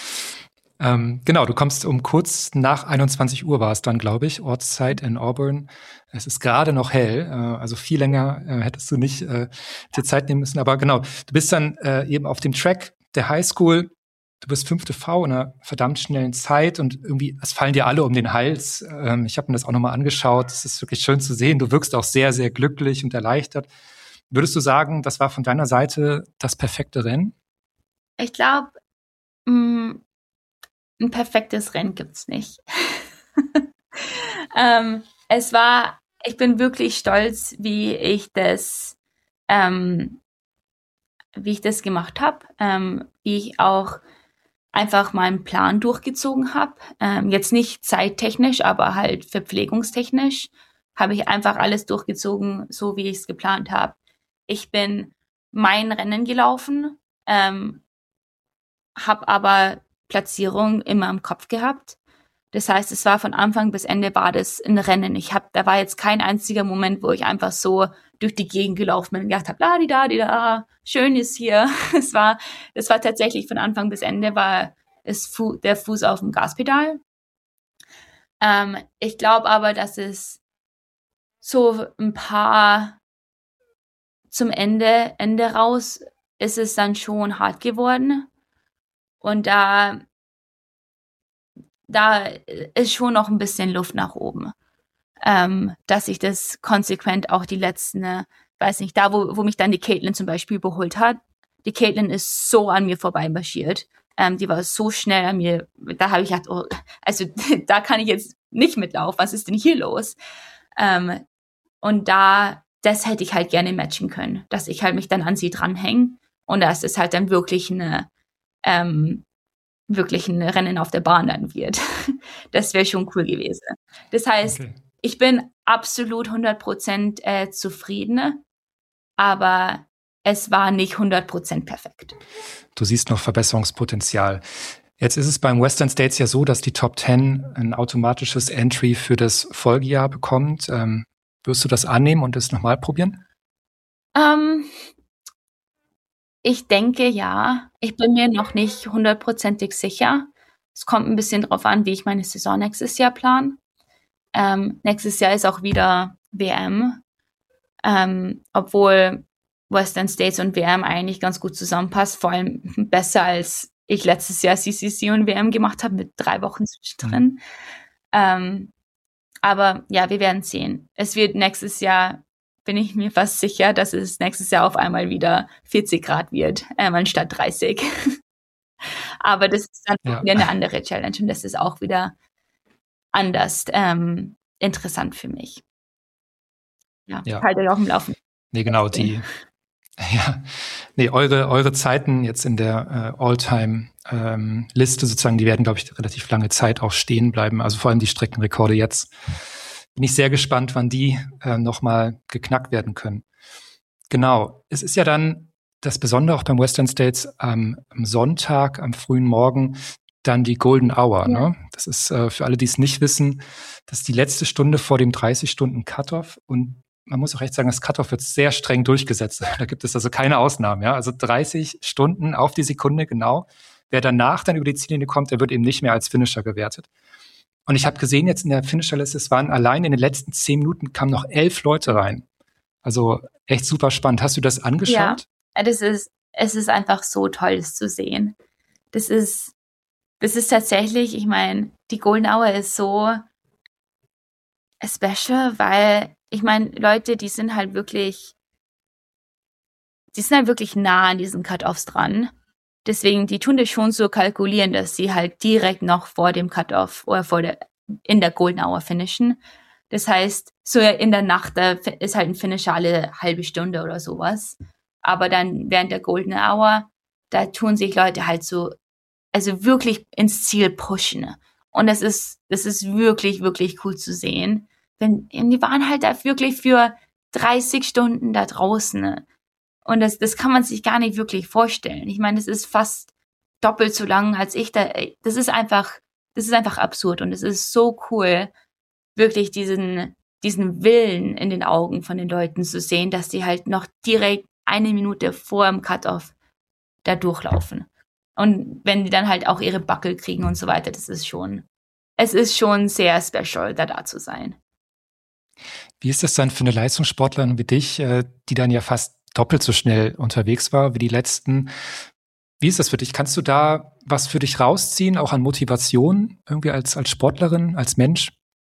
Ähm, genau, du kommst um kurz nach einundzwanzig Uhr war es dann, glaube ich, Ortszeit in Auburn. Es ist gerade noch hell, äh, also viel länger äh, hättest du nicht äh, dir Zeit nehmen müssen. Aber genau, du bist dann äh, eben auf dem Track der Highschool. Du bist fünfte V in einer verdammt schnellen Zeit und irgendwie, es fallen dir alle um den Hals. Ähm, ich habe mir das auch nochmal angeschaut. Es ist wirklich schön zu sehen. Du wirkst auch sehr, sehr glücklich und erleichtert. Würdest du sagen, das war von deiner Seite das perfekte Rennen? Ich glaube, ein perfektes Rennen gibt's nicht. ähm, es war, ich bin wirklich stolz, wie ich das, ähm, wie ich das gemacht habe, ähm, wie ich auch einfach meinen Plan durchgezogen habe. Ähm, jetzt nicht zeittechnisch, aber halt verpflegungstechnisch habe ich einfach alles durchgezogen, so wie ich es geplant habe. Ich bin mein Rennen gelaufen, ähm, habe aber Platzierung immer im Kopf gehabt. Das heißt, es war von Anfang bis Ende war das ein Rennen. Ich habe, da war jetzt kein einziger Moment, wo ich einfach so durch die Gegend gelaufen bin und gedacht habe, la di da di da, schön ist hier. Es war, das war tatsächlich von Anfang bis Ende war es Fu- der Fuß auf dem Gaspedal. Ähm, ich glaube aber, dass es so ein paar zum Ende Ende raus ist es dann schon hart geworden. Und da, da ist schon noch ein bisschen Luft nach oben. Ähm, dass ich das konsequent auch die letzten, äh, weiß nicht, da wo, wo mich dann die Caitlin zum Beispiel überholt hat. Die Caitlin ist so an mir vorbeimarschiert. Ähm, die war so schnell an mir. Da habe ich gedacht, oh, also da kann ich jetzt nicht mitlaufen. Was ist denn hier los? Ähm, und da, das hätte ich halt gerne matchen können, dass ich halt mich dann an sie dranhänge und dass es halt dann wirklich eine, ähm, wirklich ein Rennen auf der Bahn dann wird. Das wäre schon cool gewesen. Das heißt, okay. Ich bin absolut hundert Prozent äh, zufrieden, aber es war nicht hundert Prozent perfekt. Du siehst noch Verbesserungspotenzial. Jetzt ist es beim Western States ja so, dass die Top Ten ein automatisches Entry für das Folgejahr bekommt. Ähm, wirst du das annehmen und es nochmal probieren? Ähm, ich denke ja. Ich bin mir noch nicht hundertprozentig sicher. Es kommt ein bisschen drauf an, wie ich meine Saison nächstes Jahr plane. Ähm, nächstes Jahr ist auch wieder W M. Ähm, obwohl Western States und W M eigentlich ganz gut zusammenpasst. Vor allem besser als ich letztes Jahr C C C und W M gemacht habe mit drei Wochen zwischendrin. Mhm. Ähm, aber ja, wir werden sehen. Es wird nächstes Jahr, bin ich mir fast sicher, dass es nächstes Jahr auf einmal wieder vierzig Grad wird, ähm, anstatt dreißig. Aber das ist dann ja wieder eine andere Challenge und das ist auch wieder anders ähm, interessant für mich. Ja, ja. Halt euch auch im Laufen. Nee, genau, die Ja, nee, eure, eure Zeiten jetzt in der äh, All-Time-Liste ähm, sozusagen, die werden, glaube ich, relativ lange Zeit auch stehen bleiben. Also vor allem die Streckenrekorde jetzt. Bin ich sehr gespannt, wann die äh, nochmal geknackt werden können. Genau, es ist ja dann das Besondere auch beim Western States ähm, am Sonntag, am frühen Morgen, dann die Golden Hour. Ja. Ne? Das ist äh, für alle, die es nicht wissen, das ist die letzte Stunde vor dem dreißig-Stunden-Cut-Off und man muss auch recht sagen, das Cut-Off wird sehr streng durchgesetzt. Da gibt es also keine Ausnahmen. Ja? Also dreißig Stunden auf die Sekunde genau. Wer danach dann über die Ziellinie kommt, der wird eben nicht mehr als Finisher gewertet. Und ich habe gesehen jetzt in der Finisherliste, es waren allein in den letzten zehn Minuten kamen noch elf Leute rein. Also echt super spannend. Hast du das angeschaut? Ja, das ist, es ist einfach so toll, das zu sehen. Das ist, das ist tatsächlich, ich meine, die Golden Hour ist so special, weil ich meine, Leute, die sind halt wirklich, die sind halt wirklich nah an diesen Cut-Offs dran. Deswegen, die tun das schon so kalkulieren, dass sie halt direkt noch vor dem Cut-Off oder vor der, in der Golden Hour finishen. Das heißt, so in der Nacht, da ist halt ein Finisher alle halbe Stunde oder sowas. Aber dann während der Golden Hour, da tun sich Leute halt so, also wirklich ins Ziel pushen. Und das ist, das ist wirklich, wirklich cool zu sehen. Wenn, die waren halt da wirklich für dreißig Stunden da draußen. Und das, das kann man sich gar nicht wirklich vorstellen. Ich meine, das ist fast doppelt so lang als ich da. Das ist einfach, das ist einfach absurd. Und es ist so cool, wirklich diesen, diesen Willen in den Augen von den Leuten zu sehen, dass die halt noch direkt eine Minute vor dem Cut-Off da durchlaufen. Und wenn die dann halt auch ihre Buckel kriegen und so weiter, das ist schon, es ist schon sehr special, da da zu sein. Wie ist das dann für eine Leistungssportlerin wie dich, die dann ja fast doppelt so schnell unterwegs war wie die letzten? Wie ist das für dich? Kannst du da was für dich rausziehen, auch an Motivation, irgendwie als, als Sportlerin, als Mensch?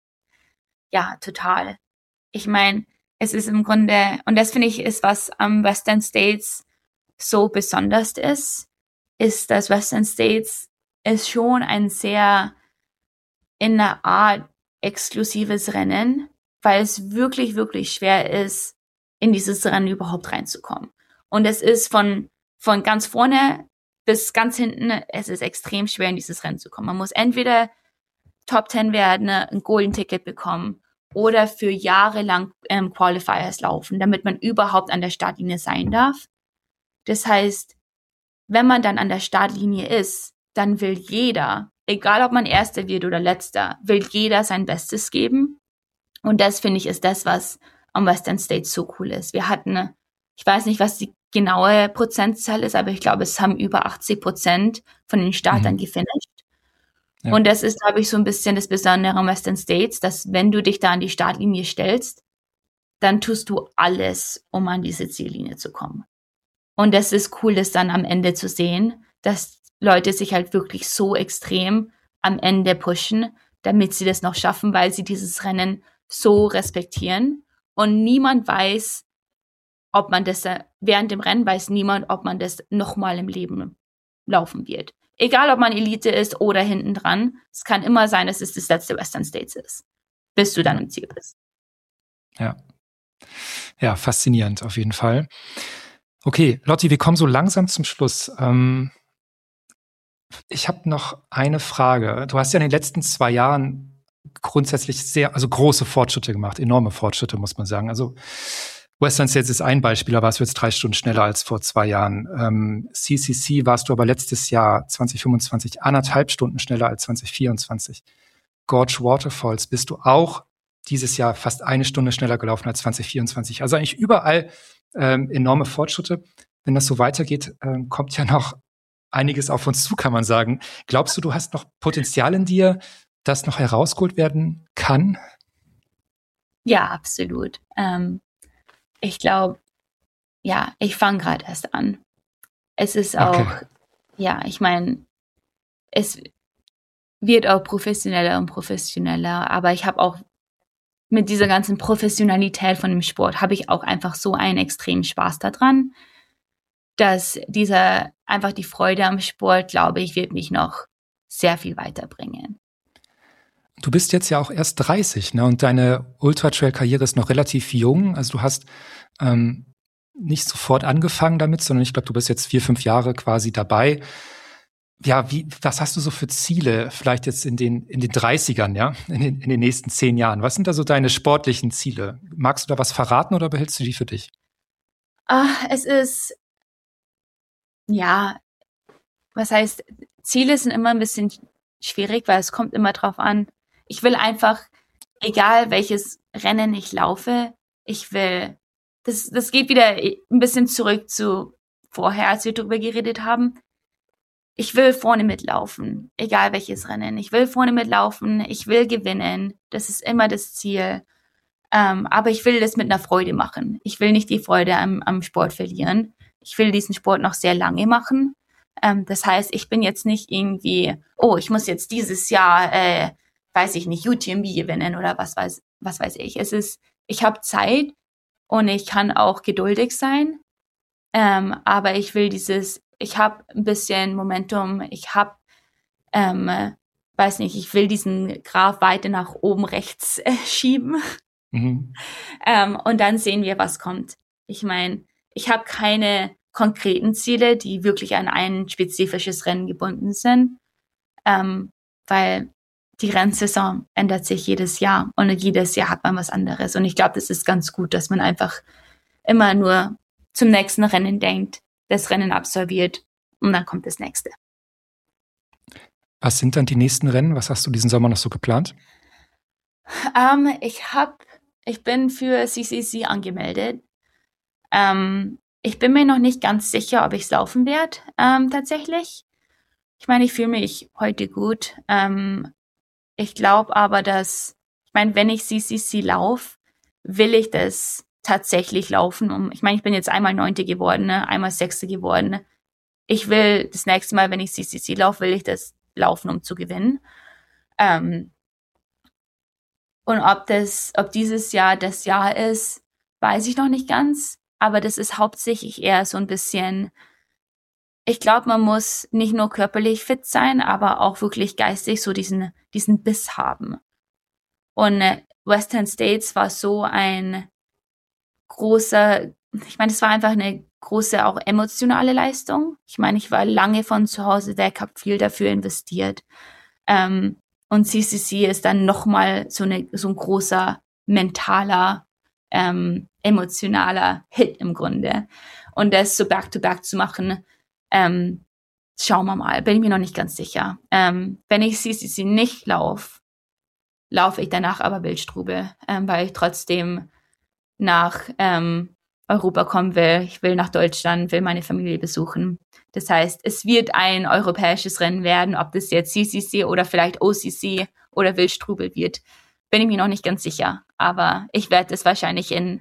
Ja, total. Ich meine, es ist im Grunde, und das finde ich ist, was am Western States so besonders ist, ist, dass Western States ist schon ein sehr in einer Art exklusives Rennen, weil es wirklich, wirklich schwer ist, in dieses Rennen überhaupt reinzukommen. Und es ist von, von ganz vorne bis ganz hinten, es ist extrem schwer, in dieses Rennen zu kommen. Man muss entweder Top Ten werden, ein Golden Ticket bekommen oder für Jahre lang ähm, Qualifiers laufen, damit man überhaupt an der Startlinie sein darf. Das heißt, wenn man dann an der Startlinie ist, dann will jeder, egal ob man Erster wird oder Letzter, will jeder sein Bestes geben. Und das, finde ich, ist das, was am Western States so cool ist. Wir hatten, ich weiß nicht, was die genaue Prozentzahl ist, aber ich glaube, es haben über achtzig Prozent von den Startern mhm. gefinisht. Ja. Und das ist, glaube ich, so ein bisschen das Besondere am Western States, dass wenn du dich da an die Startlinie stellst, dann tust du alles, um an diese Ziellinie zu kommen. Und das ist cool, das dann am Ende zu sehen, dass Leute sich halt wirklich so extrem am Ende pushen, damit sie das noch schaffen, weil sie dieses Rennen so respektieren. Und niemand weiß, ob man das, während dem Rennen weiß niemand, ob man das nochmal im Leben laufen wird. Egal, ob man Elite ist oder hinten dran. Es kann immer sein, dass es das letzte Western States ist, bis du dann im Ziel bist. Ja. Ja, faszinierend auf jeden Fall. Okay, Lotti, wir kommen so langsam zum Schluss. Ähm, ich habe noch eine Frage. Du hast ja in den letzten zwei Jahren grundsätzlich sehr, also große Fortschritte gemacht, enorme Fortschritte, muss man sagen. Also Western States ist ein Beispiel, da warst du jetzt drei Stunden schneller als vor zwei Jahren. Ähm, C C C warst du aber letztes Jahr, zwanzig fünfundzwanzig, anderthalb Stunden schneller als zwanzig vierundzwanzig. Gorge Waterfalls bist du auch dieses Jahr fast eine Stunde schneller gelaufen als zwanzig vierundzwanzig. Also eigentlich überall ähm, enorme Fortschritte. Wenn das so weitergeht, ähm, kommt ja noch einiges auf uns zu, kann man sagen. Glaubst du, du hast noch Potenzial in dir, das noch herausgeholt werden kann? Ja, absolut. Ähm, ich glaube, ja, ich fange gerade erst an. Es ist auch, okay. ja, ich meine, es wird auch professioneller und professioneller, aber ich habe auch mit dieser ganzen Professionalität von dem Sport habe ich auch einfach so einen extremen Spaß daran, dass dieser, einfach die Freude am Sport, glaube ich, wird mich noch sehr viel weiterbringen. Du bist jetzt ja auch erst dreißig, ne? Und deine Ultra-Trail-Karriere ist noch relativ jung. Also du hast ähm, nicht sofort angefangen damit, sondern ich glaube, du bist jetzt vier, fünf Jahre quasi dabei. Ja, wie, was hast du so für Ziele, vielleicht jetzt in den, in den dreißigern, ja, in den, in den nächsten zehn Jahren? Was sind da so deine sportlichen Ziele? Magst du da was verraten oder behältst du die für dich? Ach, es ist, ja, was heißt, Ziele sind immer ein bisschen schwierig, weil es kommt immer drauf an. Ich will einfach, egal welches Rennen ich laufe, ich will, das, das geht wieder ein bisschen zurück zu vorher, als wir darüber geredet haben. Ich will vorne mitlaufen, egal welches Rennen. Ich will vorne mitlaufen, ich will gewinnen. Das ist immer das Ziel. Ähm, aber ich will das mit einer Freude machen. Ich will nicht die Freude am, am Sport verlieren. Ich will diesen Sport noch sehr lange machen. Ähm, das heißt, ich bin jetzt nicht irgendwie, oh, ich muss jetzt dieses Jahr, äh, weiß ich nicht, U T M B gewinnen oder was weiß, was weiß ich. Es ist, ich habe Zeit und ich kann auch geduldig sein. Ähm, aber ich will dieses, ich habe ein bisschen Momentum, ich habe, ähm, weiß nicht, ich will diesen Graph weiter nach oben rechts äh, schieben. Mhm. ähm, und dann sehen wir, was kommt. Ich meine, ich habe keine konkreten Ziele, die wirklich an ein spezifisches Rennen gebunden sind, ähm, weil die Rennsaison ändert sich jedes Jahr und jedes Jahr hat man was anderes. Und ich glaube, das ist ganz gut, dass man einfach immer nur zum nächsten Rennen denkt, das Rennen absolviert und dann kommt das nächste. Was sind dann die nächsten Rennen? Was hast du diesen Sommer noch so geplant? Um, ich hab, ich bin für C C C angemeldet. Um, ich bin mir noch nicht ganz sicher, ob ich es laufen werde, um, tatsächlich. Ich meine, ich fühle mich heute gut. Um, ich glaube aber, dass, ich meine, wenn ich C C C laufe, will ich das tatsächlich laufen. Um, ich meine, ich bin jetzt einmal Neunte geworden, ne? Einmal Sechste geworden. Ich will das nächste Mal, wenn ich C C C laufe, will ich das laufen, um zu gewinnen. Ähm, und ob das, ob dieses Jahr das Jahr ist, weiß ich noch nicht ganz. Aber das ist hauptsächlich eher so ein bisschen, ich glaube, man muss nicht nur körperlich fit sein, aber auch wirklich geistig so diesen, diesen Biss haben. Und äh, Western States war so ein großer, ich meine, es war einfach eine große, auch emotionale Leistung. Ich meine, ich war lange von zu Hause weg, habe viel dafür investiert. Ähm, und C C C ist dann nochmal so, eine, so ein großer mentaler, ähm, emotionaler Hit im Grunde. Und das so back-to-back zu machen, ähm, schauen wir mal, bin ich mir noch nicht ganz sicher. Ähm, wenn ich C C C nicht laufe, laufe ich danach aber Wildstrubel, ähm, weil ich trotzdem nach ähm, Europa kommen will. Ich will nach Deutschland, will meine Familie besuchen. Das heißt, es wird ein europäisches Rennen werden, ob das jetzt C C C oder vielleicht O C C oder Wildstrubel wird, bin ich mir noch nicht ganz sicher. Aber ich werde es wahrscheinlich in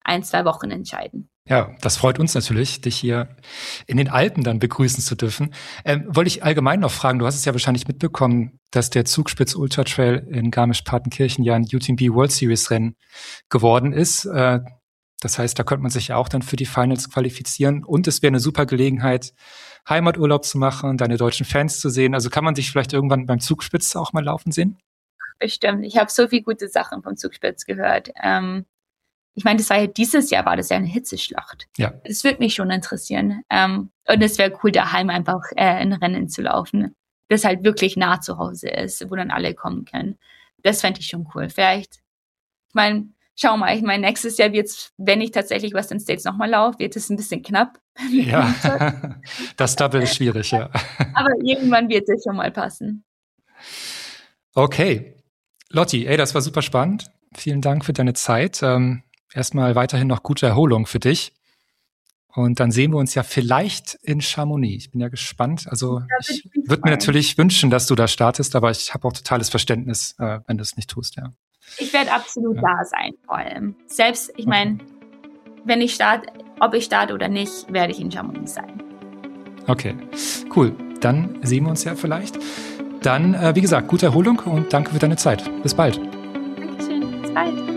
ein, zwei Wochen entscheiden. Ja, das freut uns natürlich, dich hier in den Alpen dann begrüßen zu dürfen. Ähm, wollte ich allgemein noch fragen, du hast es ja wahrscheinlich mitbekommen, dass der Zugspitz Ultra Trail in Garmisch-Partenkirchen ja ein U T M B World Series Rennen geworden ist. Äh, das heißt, da könnte man sich ja auch dann für die Finals qualifizieren und es wäre eine super Gelegenheit, Heimaturlaub zu machen, deine deutschen Fans zu sehen. Also kann man dich vielleicht irgendwann beim Zugspitz auch mal laufen sehen? Bestimmt. Ich habe so viele gute Sachen vom Zugspitz gehört. Ähm, Ich meine, das war ja dieses Jahr, war das ja eine Hitzeschlacht. Ja. Das würde mich schon interessieren. Ähm, und es wäre cool, daheim einfach äh, ein Rennen zu laufen, das halt wirklich nah zu Hause ist, wo dann alle kommen können. Das fände ich schon cool. Vielleicht, ich meine, schau mal, ich meine, nächstes Jahr wird's, wenn ich tatsächlich Western States nochmal laufe, wird es ein bisschen knapp. Ja, das Double ist schwierig, ja. Aber irgendwann wird es schon mal passen. Okay. Lotti, ey, das war super spannend. Vielen Dank für deine Zeit. Ähm, Erstmal weiterhin noch gute Erholung für dich. Und dann sehen wir uns ja vielleicht in Chamonix. Ich bin ja gespannt. Also ich würde mir natürlich wünschen, dass du da startest, aber ich habe auch totales Verständnis, äh, wenn du es nicht tust, ja. Ich werde absolut ja. da sein, vor allem. Selbst, ich meine, wenn ich starte, ob ich starte oder nicht, werde ich in Chamonix sein. Okay, cool. Dann sehen wir uns ja vielleicht. Dann, äh, wie gesagt, gute Erholung und danke für deine Zeit. Bis bald. Dankeschön. Bis bald.